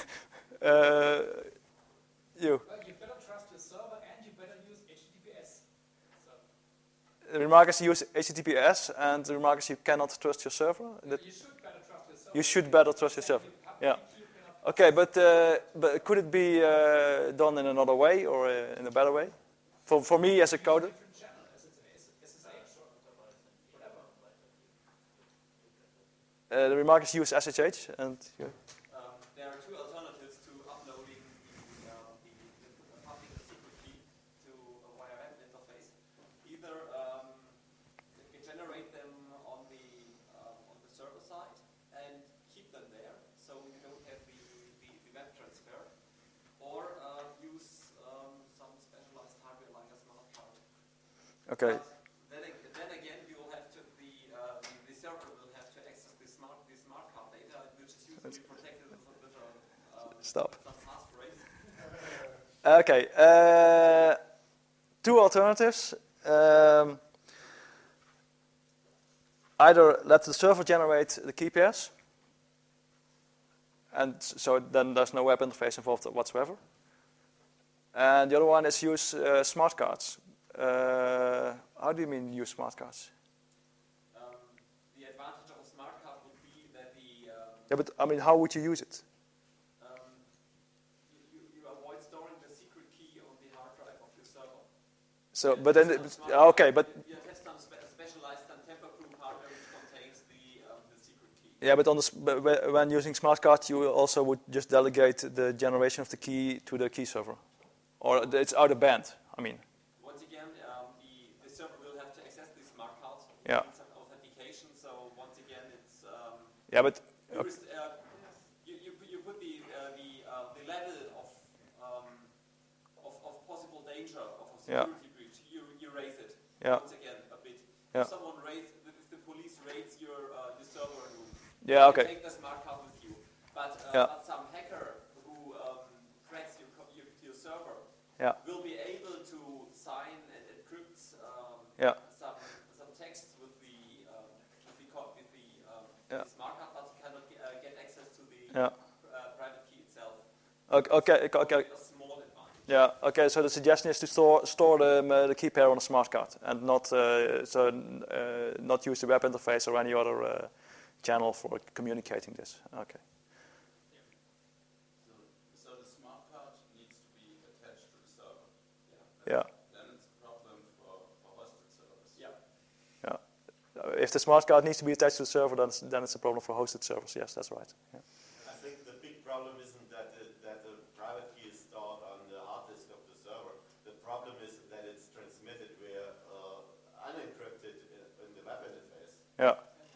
You. Well, you better trust your server and you better use HTTPS. So The remark is use HTTPS, and the remark is you cannot trust your server. That you should better trust your server. you should better trust your server. Yeah. You cannot Okay, but could it be done in another way or in a better way? For me as a coder? different channel as it's an SSH or whatever. The remark is use SSH, and There are 2 alternatives to uploading the public and secret key to a via web interface. Either you generate them on the server side and keep them there, so you don't have the web transfer, or use some specialized hardware like a smart card. okay. But then again, you will have to the server will have to access the smart card data, which is usually protected with Stop. some passphrase. Okay. 2 alternatives. Either let the server generate the key pairs, and so then there's no web interface involved whatsoever. And the other one is use smart cards. How do you mean use smart cards? The advantage of a smart card would be that Yeah, but I mean, how would you use it? you avoid storing the secret key on the hard drive of your server. So, but then, okay, but You have some specialized and tamper-proof hardware which contains the secret key. yeah, but when using smart cards, you also would just delegate the generation of the key to the key server, or it's out of band. I mean, Once again, the server will have to access the smart card. Yeah. Need some authentication. So once again, it's yeah, but there is, Yeah. security breach. You raise it Yeah. once again a bit. Yeah. If the police raids your server room, Yeah, you okay. take the smart card with you. But some hacker who cracks your server Yeah. will be able to sign and encrypt Yeah. some text with the Yeah. smart card, but you cannot get access to the Yeah. private key itself. Okay. A small advantage. Yeah. Okay. So the suggestion is to store the key pair on a smart card and not not use the web interface or any other channel for communicating this. Okay. So the smart card needs to be attached to the server. Yeah. Then it's a problem for hosted servers. Yeah. Yeah. If the smart card needs to be attached to the server, then it's a problem for hosted servers. Yes, that's right. Yeah. I think the big problem isn't that the private key is stored on the hard disk of the server. The problem is that it's transmitted via unencrypted in the web interface. Yeah.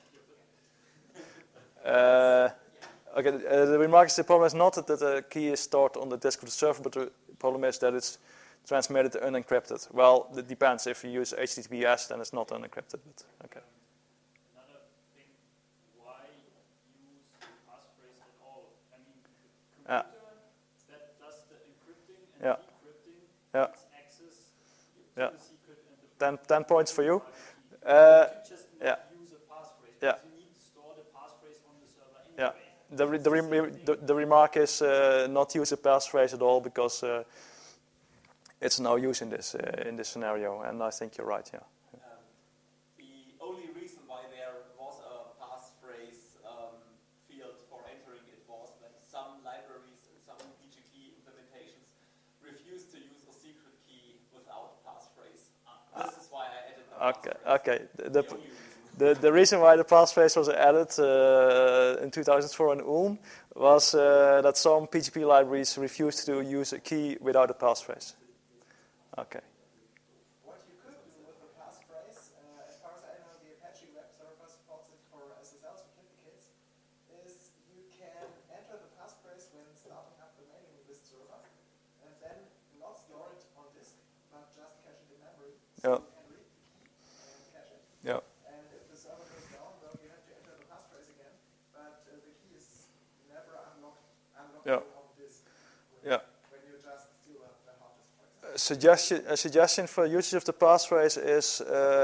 Okay. The remark is the problem is not that the key is stored on the disk of the server, but the problem is that it's transmitted unencrypted. Well, it depends. If you use HTTPS, then it's not unencrypted. But okay. Another thing, why use the passphrase at all? I mean, the computer that does the encrypting and Yeah. decrypting Yeah. gets access to Yeah. the secret and the 10 points for you. you just need yeah. to use a passphrase, Yeah. because you need to store the passphrase on the server Yeah. anyway. The remark is not use a passphrase at all because it's no use in this scenario, and I think you're right. Yeah. The only reason why there was a passphrase field for entering it was that some libraries and some PGP implementations refused to use a secret key without a passphrase. This is why I added the passphrase. Okay. The only reason. The reason why the passphrase was added in 2004 in Ulm was that some PGP libraries refused to use a key without a passphrase. Okay. What you could do with the passphrase, as far as I know, the Apache web server supports it for SSL certificates, is you can enter the passphrase when starting up the mailing list server, and then not store it on disk, but just cache it in memory. Yeah. So you can read the key and cache it. Yeah. And if the server goes down, well, you have to enter the passphrase again, but the key is never unlockable Yeah. on disk. Yeah. When you just steal the hard disk, for example. A suggestion for usage of the passphrase is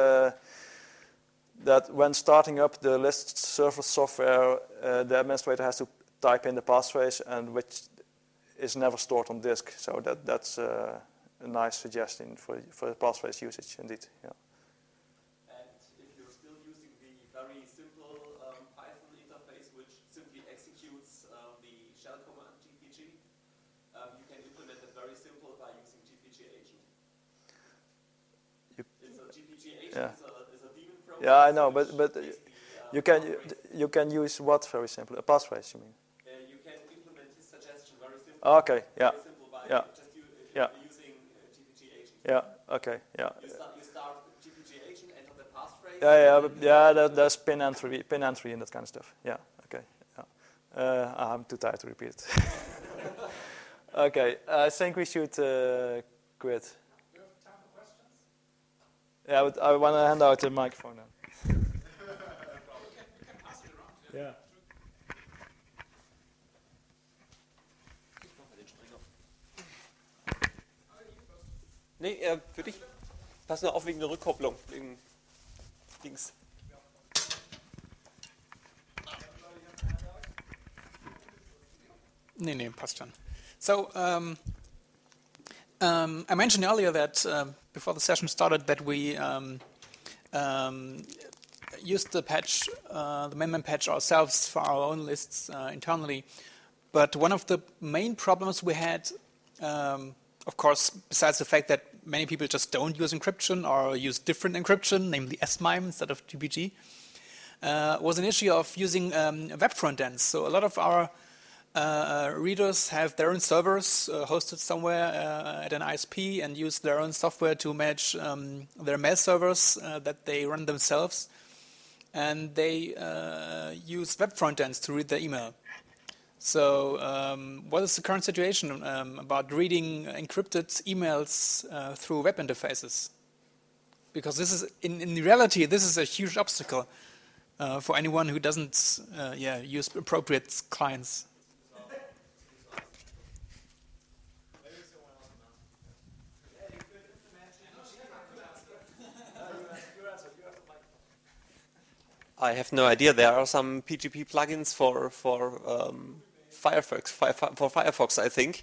that when starting up the list server software, the administrator has to type in the passphrase, and which is never stored on disk. So that's a nice suggestion for the passphrase usage, indeed. Yeah. And if you're still using the very simple Python interface, which simply executes the shell command GPG, you can implement it very simple by using GPG agent. It's a GPG agent Yeah. is a daemon program. Yeah, I know, but which takes you passphrase. can use what very simple? A passphrase, you mean? You can implement his suggestion very simply. Okay. Yeah. Very simple by Yeah. just Yeah. using GPG agent. Yeah. Okay. Yeah. You start GPG agent, enter the passphrase. There's pin entry and that kind of stuff. Yeah. Okay. Yeah. I'm too tired to repeat it. Okay. I think we should quit. Do you have time for questions? Yeah, but I want to hand out the microphone now. You can pass it around. Yeah. Nee, für dich. Pass nur auf wegen der Rückkopplung. Wegen links. Nee, passt schon. So, I mentioned earlier that before the session started that we used the patch, the amendment patch ourselves for our own lists internally. But one of the main problems we had, of course, besides the fact that many people just don't use encryption or use different encryption, namely SMIME instead of GPG, was an issue of using web front ends. So a lot of our readers have their own servers hosted somewhere at an ISP and use their own software to manage their mail servers that they run themselves. And they use web front ends to read their email. So what is the current situation about reading encrypted emails through web interfaces? Because this is, in reality, this is a huge obstacle for anyone who doesn't use appropriate clients. I have no idea. There are some PGP plugins for Firefox, I think.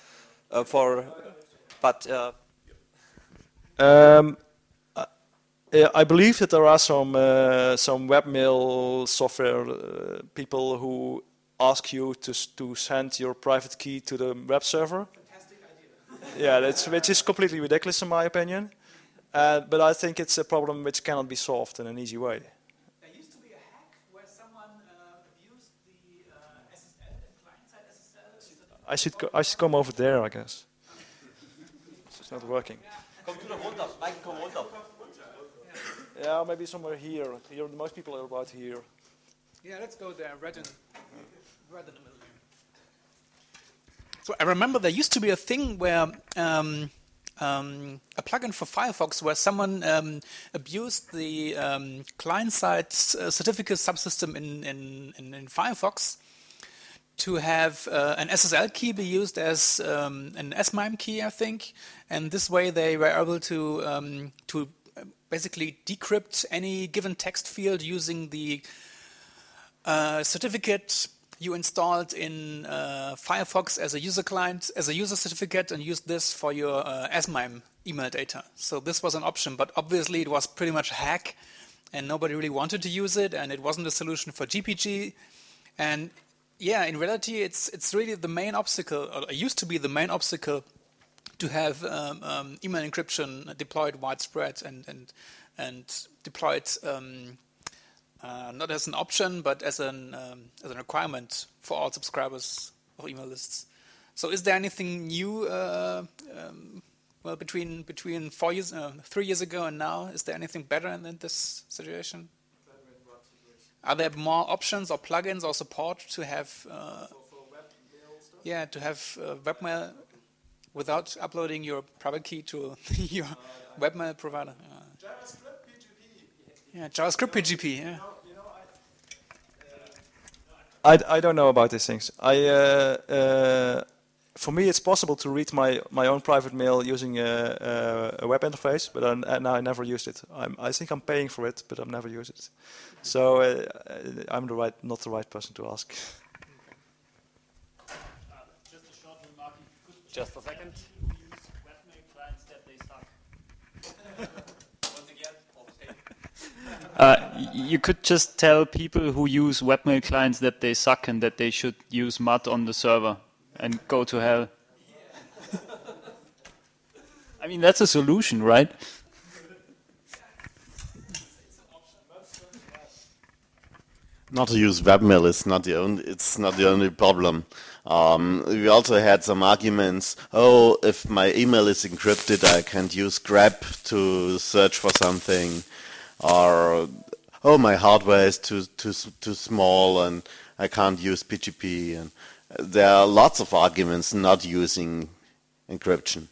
I believe that there are some webmail software people who ask you to send your private key to the web server. Fantastic idea. Yeah, which is completely ridiculous in my opinion. But I think it's a problem which cannot be solved in an easy way. There used to be a hack where someone abused the SSL, client-side SSL. I should come over there, I guess. It's not working. Yeah, maybe somewhere here. Here, most people are about here. Yeah, let's go there, right in the middle here. So I remember there used to be a thing where a plugin for Firefox where someone abused the client-side certificate subsystem in Firefox to have an SSL key be used as an SMIME key, I think, and this way they were able to basically decrypt any given text field using the certificate you installed in Firefox as a user client, as a user certificate, and use this for your SMIME email data. So this was an option, but obviously it was pretty much a hack, and nobody really wanted to use it, and it wasn't a solution for GPG. And yeah, in reality, it's really the main obstacle, or it used to be the main obstacle, to have email encryption deployed widespread and deployed not as an option, but as a requirement for all subscribers of email lists. So, is there anything new? Well, between 3 years ago and now, is there anything better than this situation? Are there more options or plugins or support to have? For webmail stuff? Yeah, to have webmail without uploading your private key to your webmail provider. JavaScript PGP. Yeah, JavaScript PGP. Yeah. I don't know about these things. For me, it's possible to read my own private mail using a web interface, but I never used it. I think I'm paying for it, but I've never used it. So I'm not the right person to ask. Just a short remark. If you could Just a second. use webmail clients that they suck. Once again, You could just tell people who use webmail clients that they suck and that they should use mud on the server and go to hell. I mean, that's a solution, right? Not to use webmail is not the only. It's not the only problem. We also had some arguments. Oh, if my email is encrypted, I can't use grep to search for something, or oh, my hardware is too small and I can't use PGP. And there are lots of arguments not using encryption.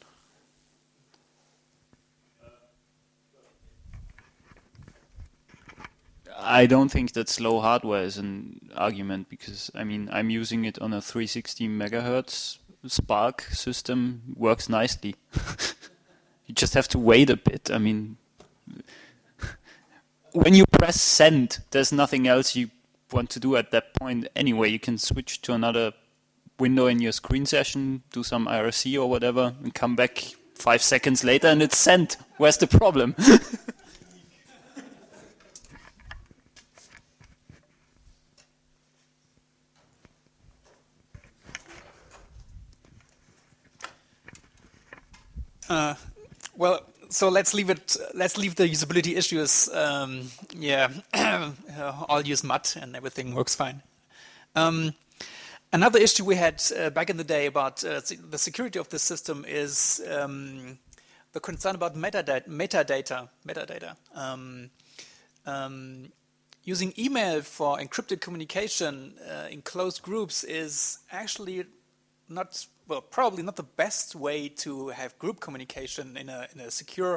I don't think that slow hardware is an argument because, I mean, I'm using it on a 360 megahertz Spark system, works nicely. You just have to wait a bit. I mean, when you press send, there's nothing else you want to do at that point anyway. You can switch to another window in your screen session, do some IRC or whatever, and come back 5 seconds later and it's sent. Where's the problem? Well, so let's leave it. Let's leave the usability issues. All use mud and everything works fine. Another issue we had back in the day about the security of the system is the concern about metadata. using email for encrypted communication in closed groups is actually not, well, probably not the best way to have group communication in a secure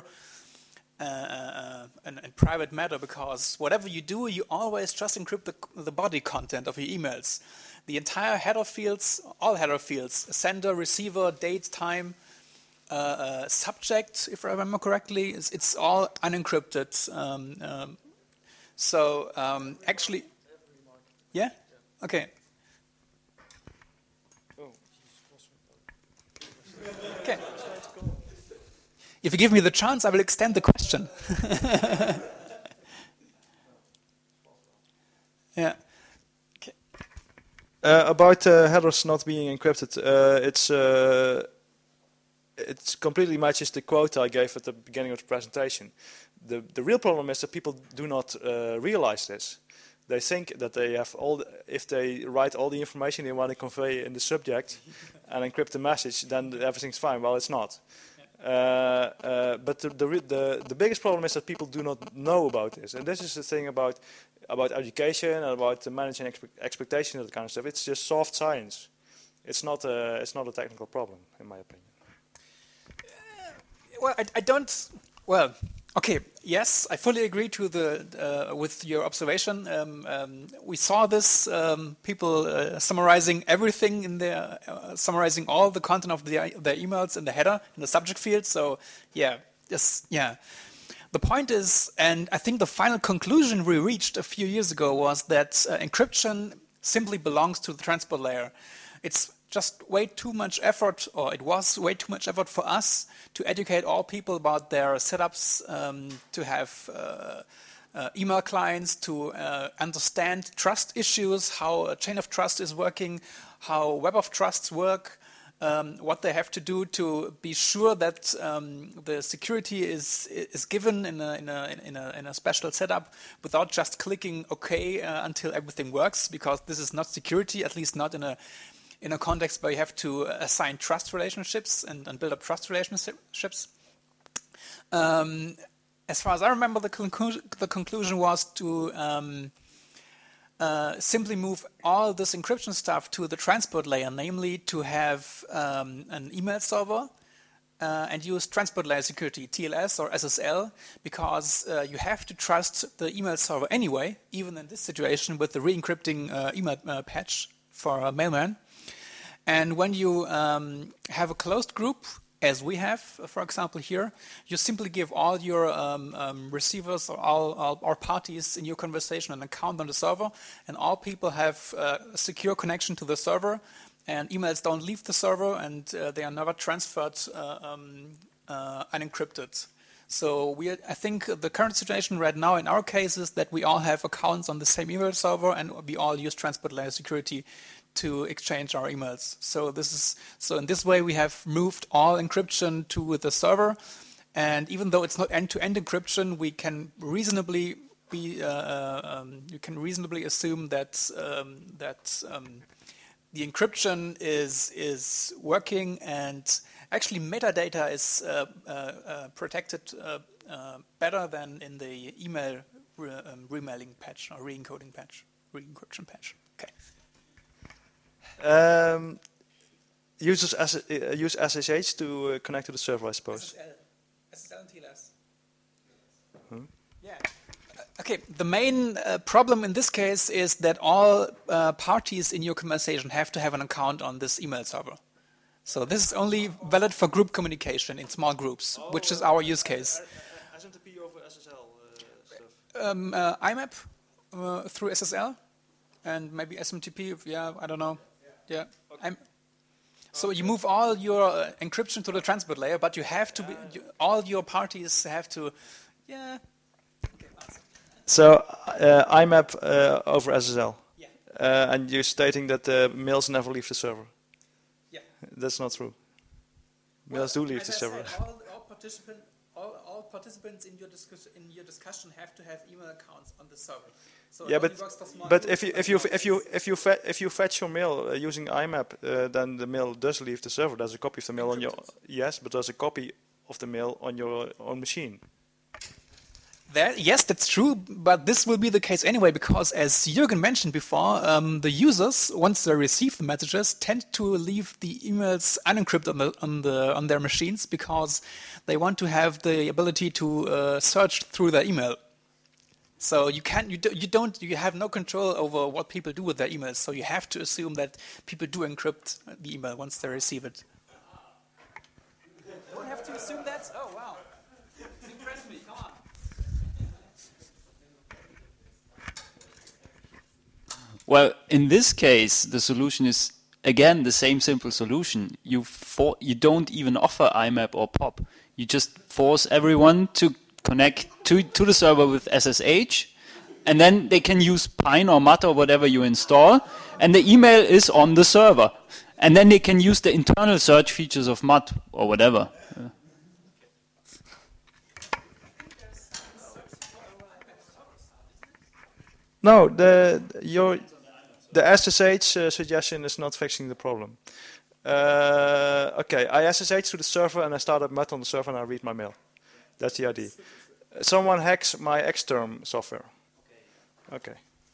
and private matter, because whatever you do, you always just encrypt the body content of your emails. The entire header fields, all header fields, sender, receiver, date, time, subject, if I remember correctly, it's all unencrypted. Actually, yeah? Okay. Okay. If you give me the chance, I will extend the question. Yeah. Okay. About headers not being encrypted, it completely matches the quote I gave at the beginning of the presentation. The real problem is that people do not realize this. They think that they have if they write all the information they want to convey in the subject and encrypt the message, then everything's fine. Well, it's not. But the biggest problem is that people do not know about this, and this is the thing about education and about managing expectations and that kind of stuff. It's just soft science. It's not a technical problem, in my opinion. Well, I don't. Well, okay. Yes, I fully agree to with your observation. We saw this people summarizing everything in their summarizing all the content of their emails in the header in the subject field. So yeah, yeah. The point is, and I think the final conclusion we reached a few years ago was that encryption simply belongs to the transport layer. It's just way too much effort, or it was way too much effort for us to educate all people about their setups, to have email clients, to understand trust issues, how a chain of trust is working, how web of trusts work, what they have to do to be sure that the security is given in a special setup without just clicking OK until everything works, because this is not security, at least not in a context where you have to assign trust relationships and build up trust relationships. As far as I remember, the conclusion was to simply move all this encryption stuff to the transport layer, namely to have an email server and use transport layer security, TLS or SSL, because you have to trust the email server anyway, even in this situation with the re-encrypting email patch for a mailman. And when you have a closed group, as we have, for example, here, you simply give all your receivers or all parties in your conversation an account on the server, and all people have a secure connection to the server, and emails don't leave the server, and they are never transferred unencrypted. So I think the current situation right now in our case is that we all have accounts on the same email server, and we all use transport layer security to exchange our emails. So in this way we have moved all encryption to the server, and even though it's not end-to-end encryption, we can reasonably assume that the encryption is working, and actually metadata is protected better than in the email remailing patch or re-encoding patch, re-encryption patch. Okay. Users use SSH to connect to the server, I suppose. SSL and TLS. Yeah. Okay. The main problem in this case is that all parties in your conversation have to have an account on this email server. So this is only valid for group communication in small groups, which is our use case. SMTP over SSL stuff. IMAP through SSL, and maybe SMTP. Yeah, I don't know. Yeah. Okay. So you move all your encryption to the transport layer, but you have to all your parties have to. Yeah. Okay. So IMAP over SSL. Yeah. And you're stating that the mails never leave the server. Yeah. That's not true. Mails do leave the server. All participants in your discussion have to have email accounts on the server. So yeah, but if you fetch your mail using IMAP, then the mail does leave the server. There's a copy of the mail on your but there's a copy of the mail on your own machine. Yes, that's true, but this will be the case anyway because, as Jürgen mentioned before, the users, once they receive the messages, tend to leave the emails unencrypted on their machines because they want to have the ability to search through their email. So you have no control over what people do with their emails. So you have to assume that people do encrypt the email once they receive it. You don't have to assume that. Oh wow, impress me! Come on. Well, in this case, the solution is, again, the same simple solution. You don't even offer IMAP or POP. You just force everyone to connect to the server with SSH, and then they can use Pine or Mud or whatever you install, and the email is on the server. And then they can use the internal search features of Mud or whatever. No, the SSH suggestion is not fixing the problem. Okay, I SSH to the server and I start up Mud on the server and I read my mail. That's the idea. Someone hacks my Xterm software. Okay.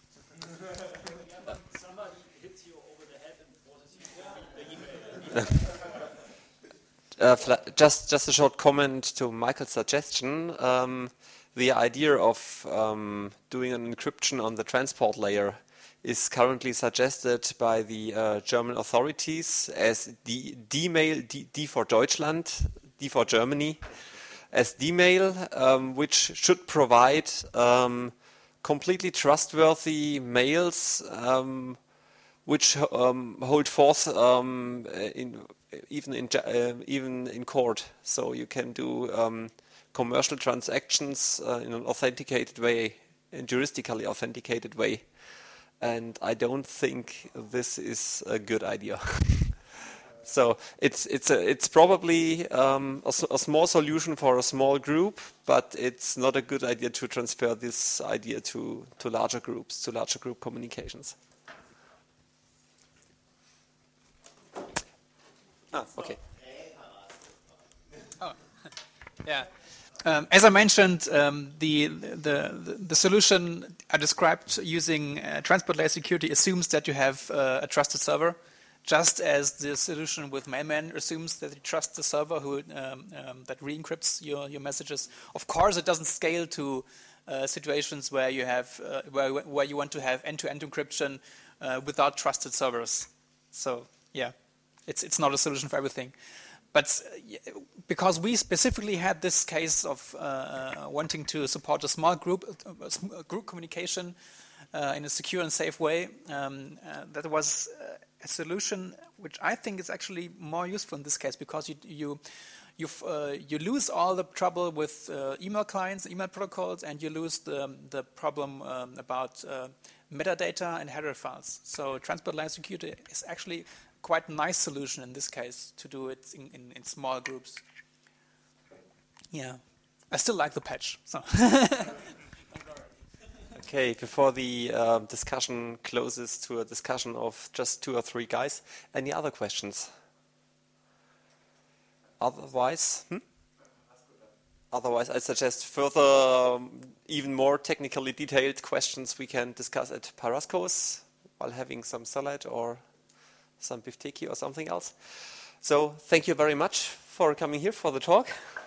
Somebody hits you over the head and forces you to read the email. Just a short comment to Michael's suggestion. The idea of doing an encryption on the transport layer is currently suggested by the German authorities as D-Mail, D for Deutschland, D for Germany, as D-Mail, which should provide completely trustworthy mails which hold forth even in court. So you can do commercial transactions in an authenticated way, in jurisdically authenticated way. And I don't think this is a good idea. So it's probably a small solution for a small group, but it's not a good idea to transfer this idea to larger groups, to larger group communications. Okay. Oh, yeah. As I mentioned, the solution I described using transport layer security assumes that you have a trusted server, just as the solution with Mailman assumes that you trust the server who that re-encrypts your messages. Of course, it doesn't scale to situations where you have where you want to have end-to-end encryption without trusted servers. So yeah, it's not a solution for everything. But because we specifically had this case of wanting to support a small group communication in a secure and safe way, that was a solution which I think is actually more useful in this case because you lose all the trouble with email clients, email protocols, and you lose the problem about metadata and header files. So transport layer security is actually quite a nice solution in this case to do it in small groups. Yeah, I still like the patch. So. Okay, before the discussion closes to a discussion of just 2 or 3 guys, any other questions? Otherwise, I suggest further, even more technically detailed questions we can discuss at Parascos while having some salad or some bifteki or something else. So thank you very much for coming here for the talk.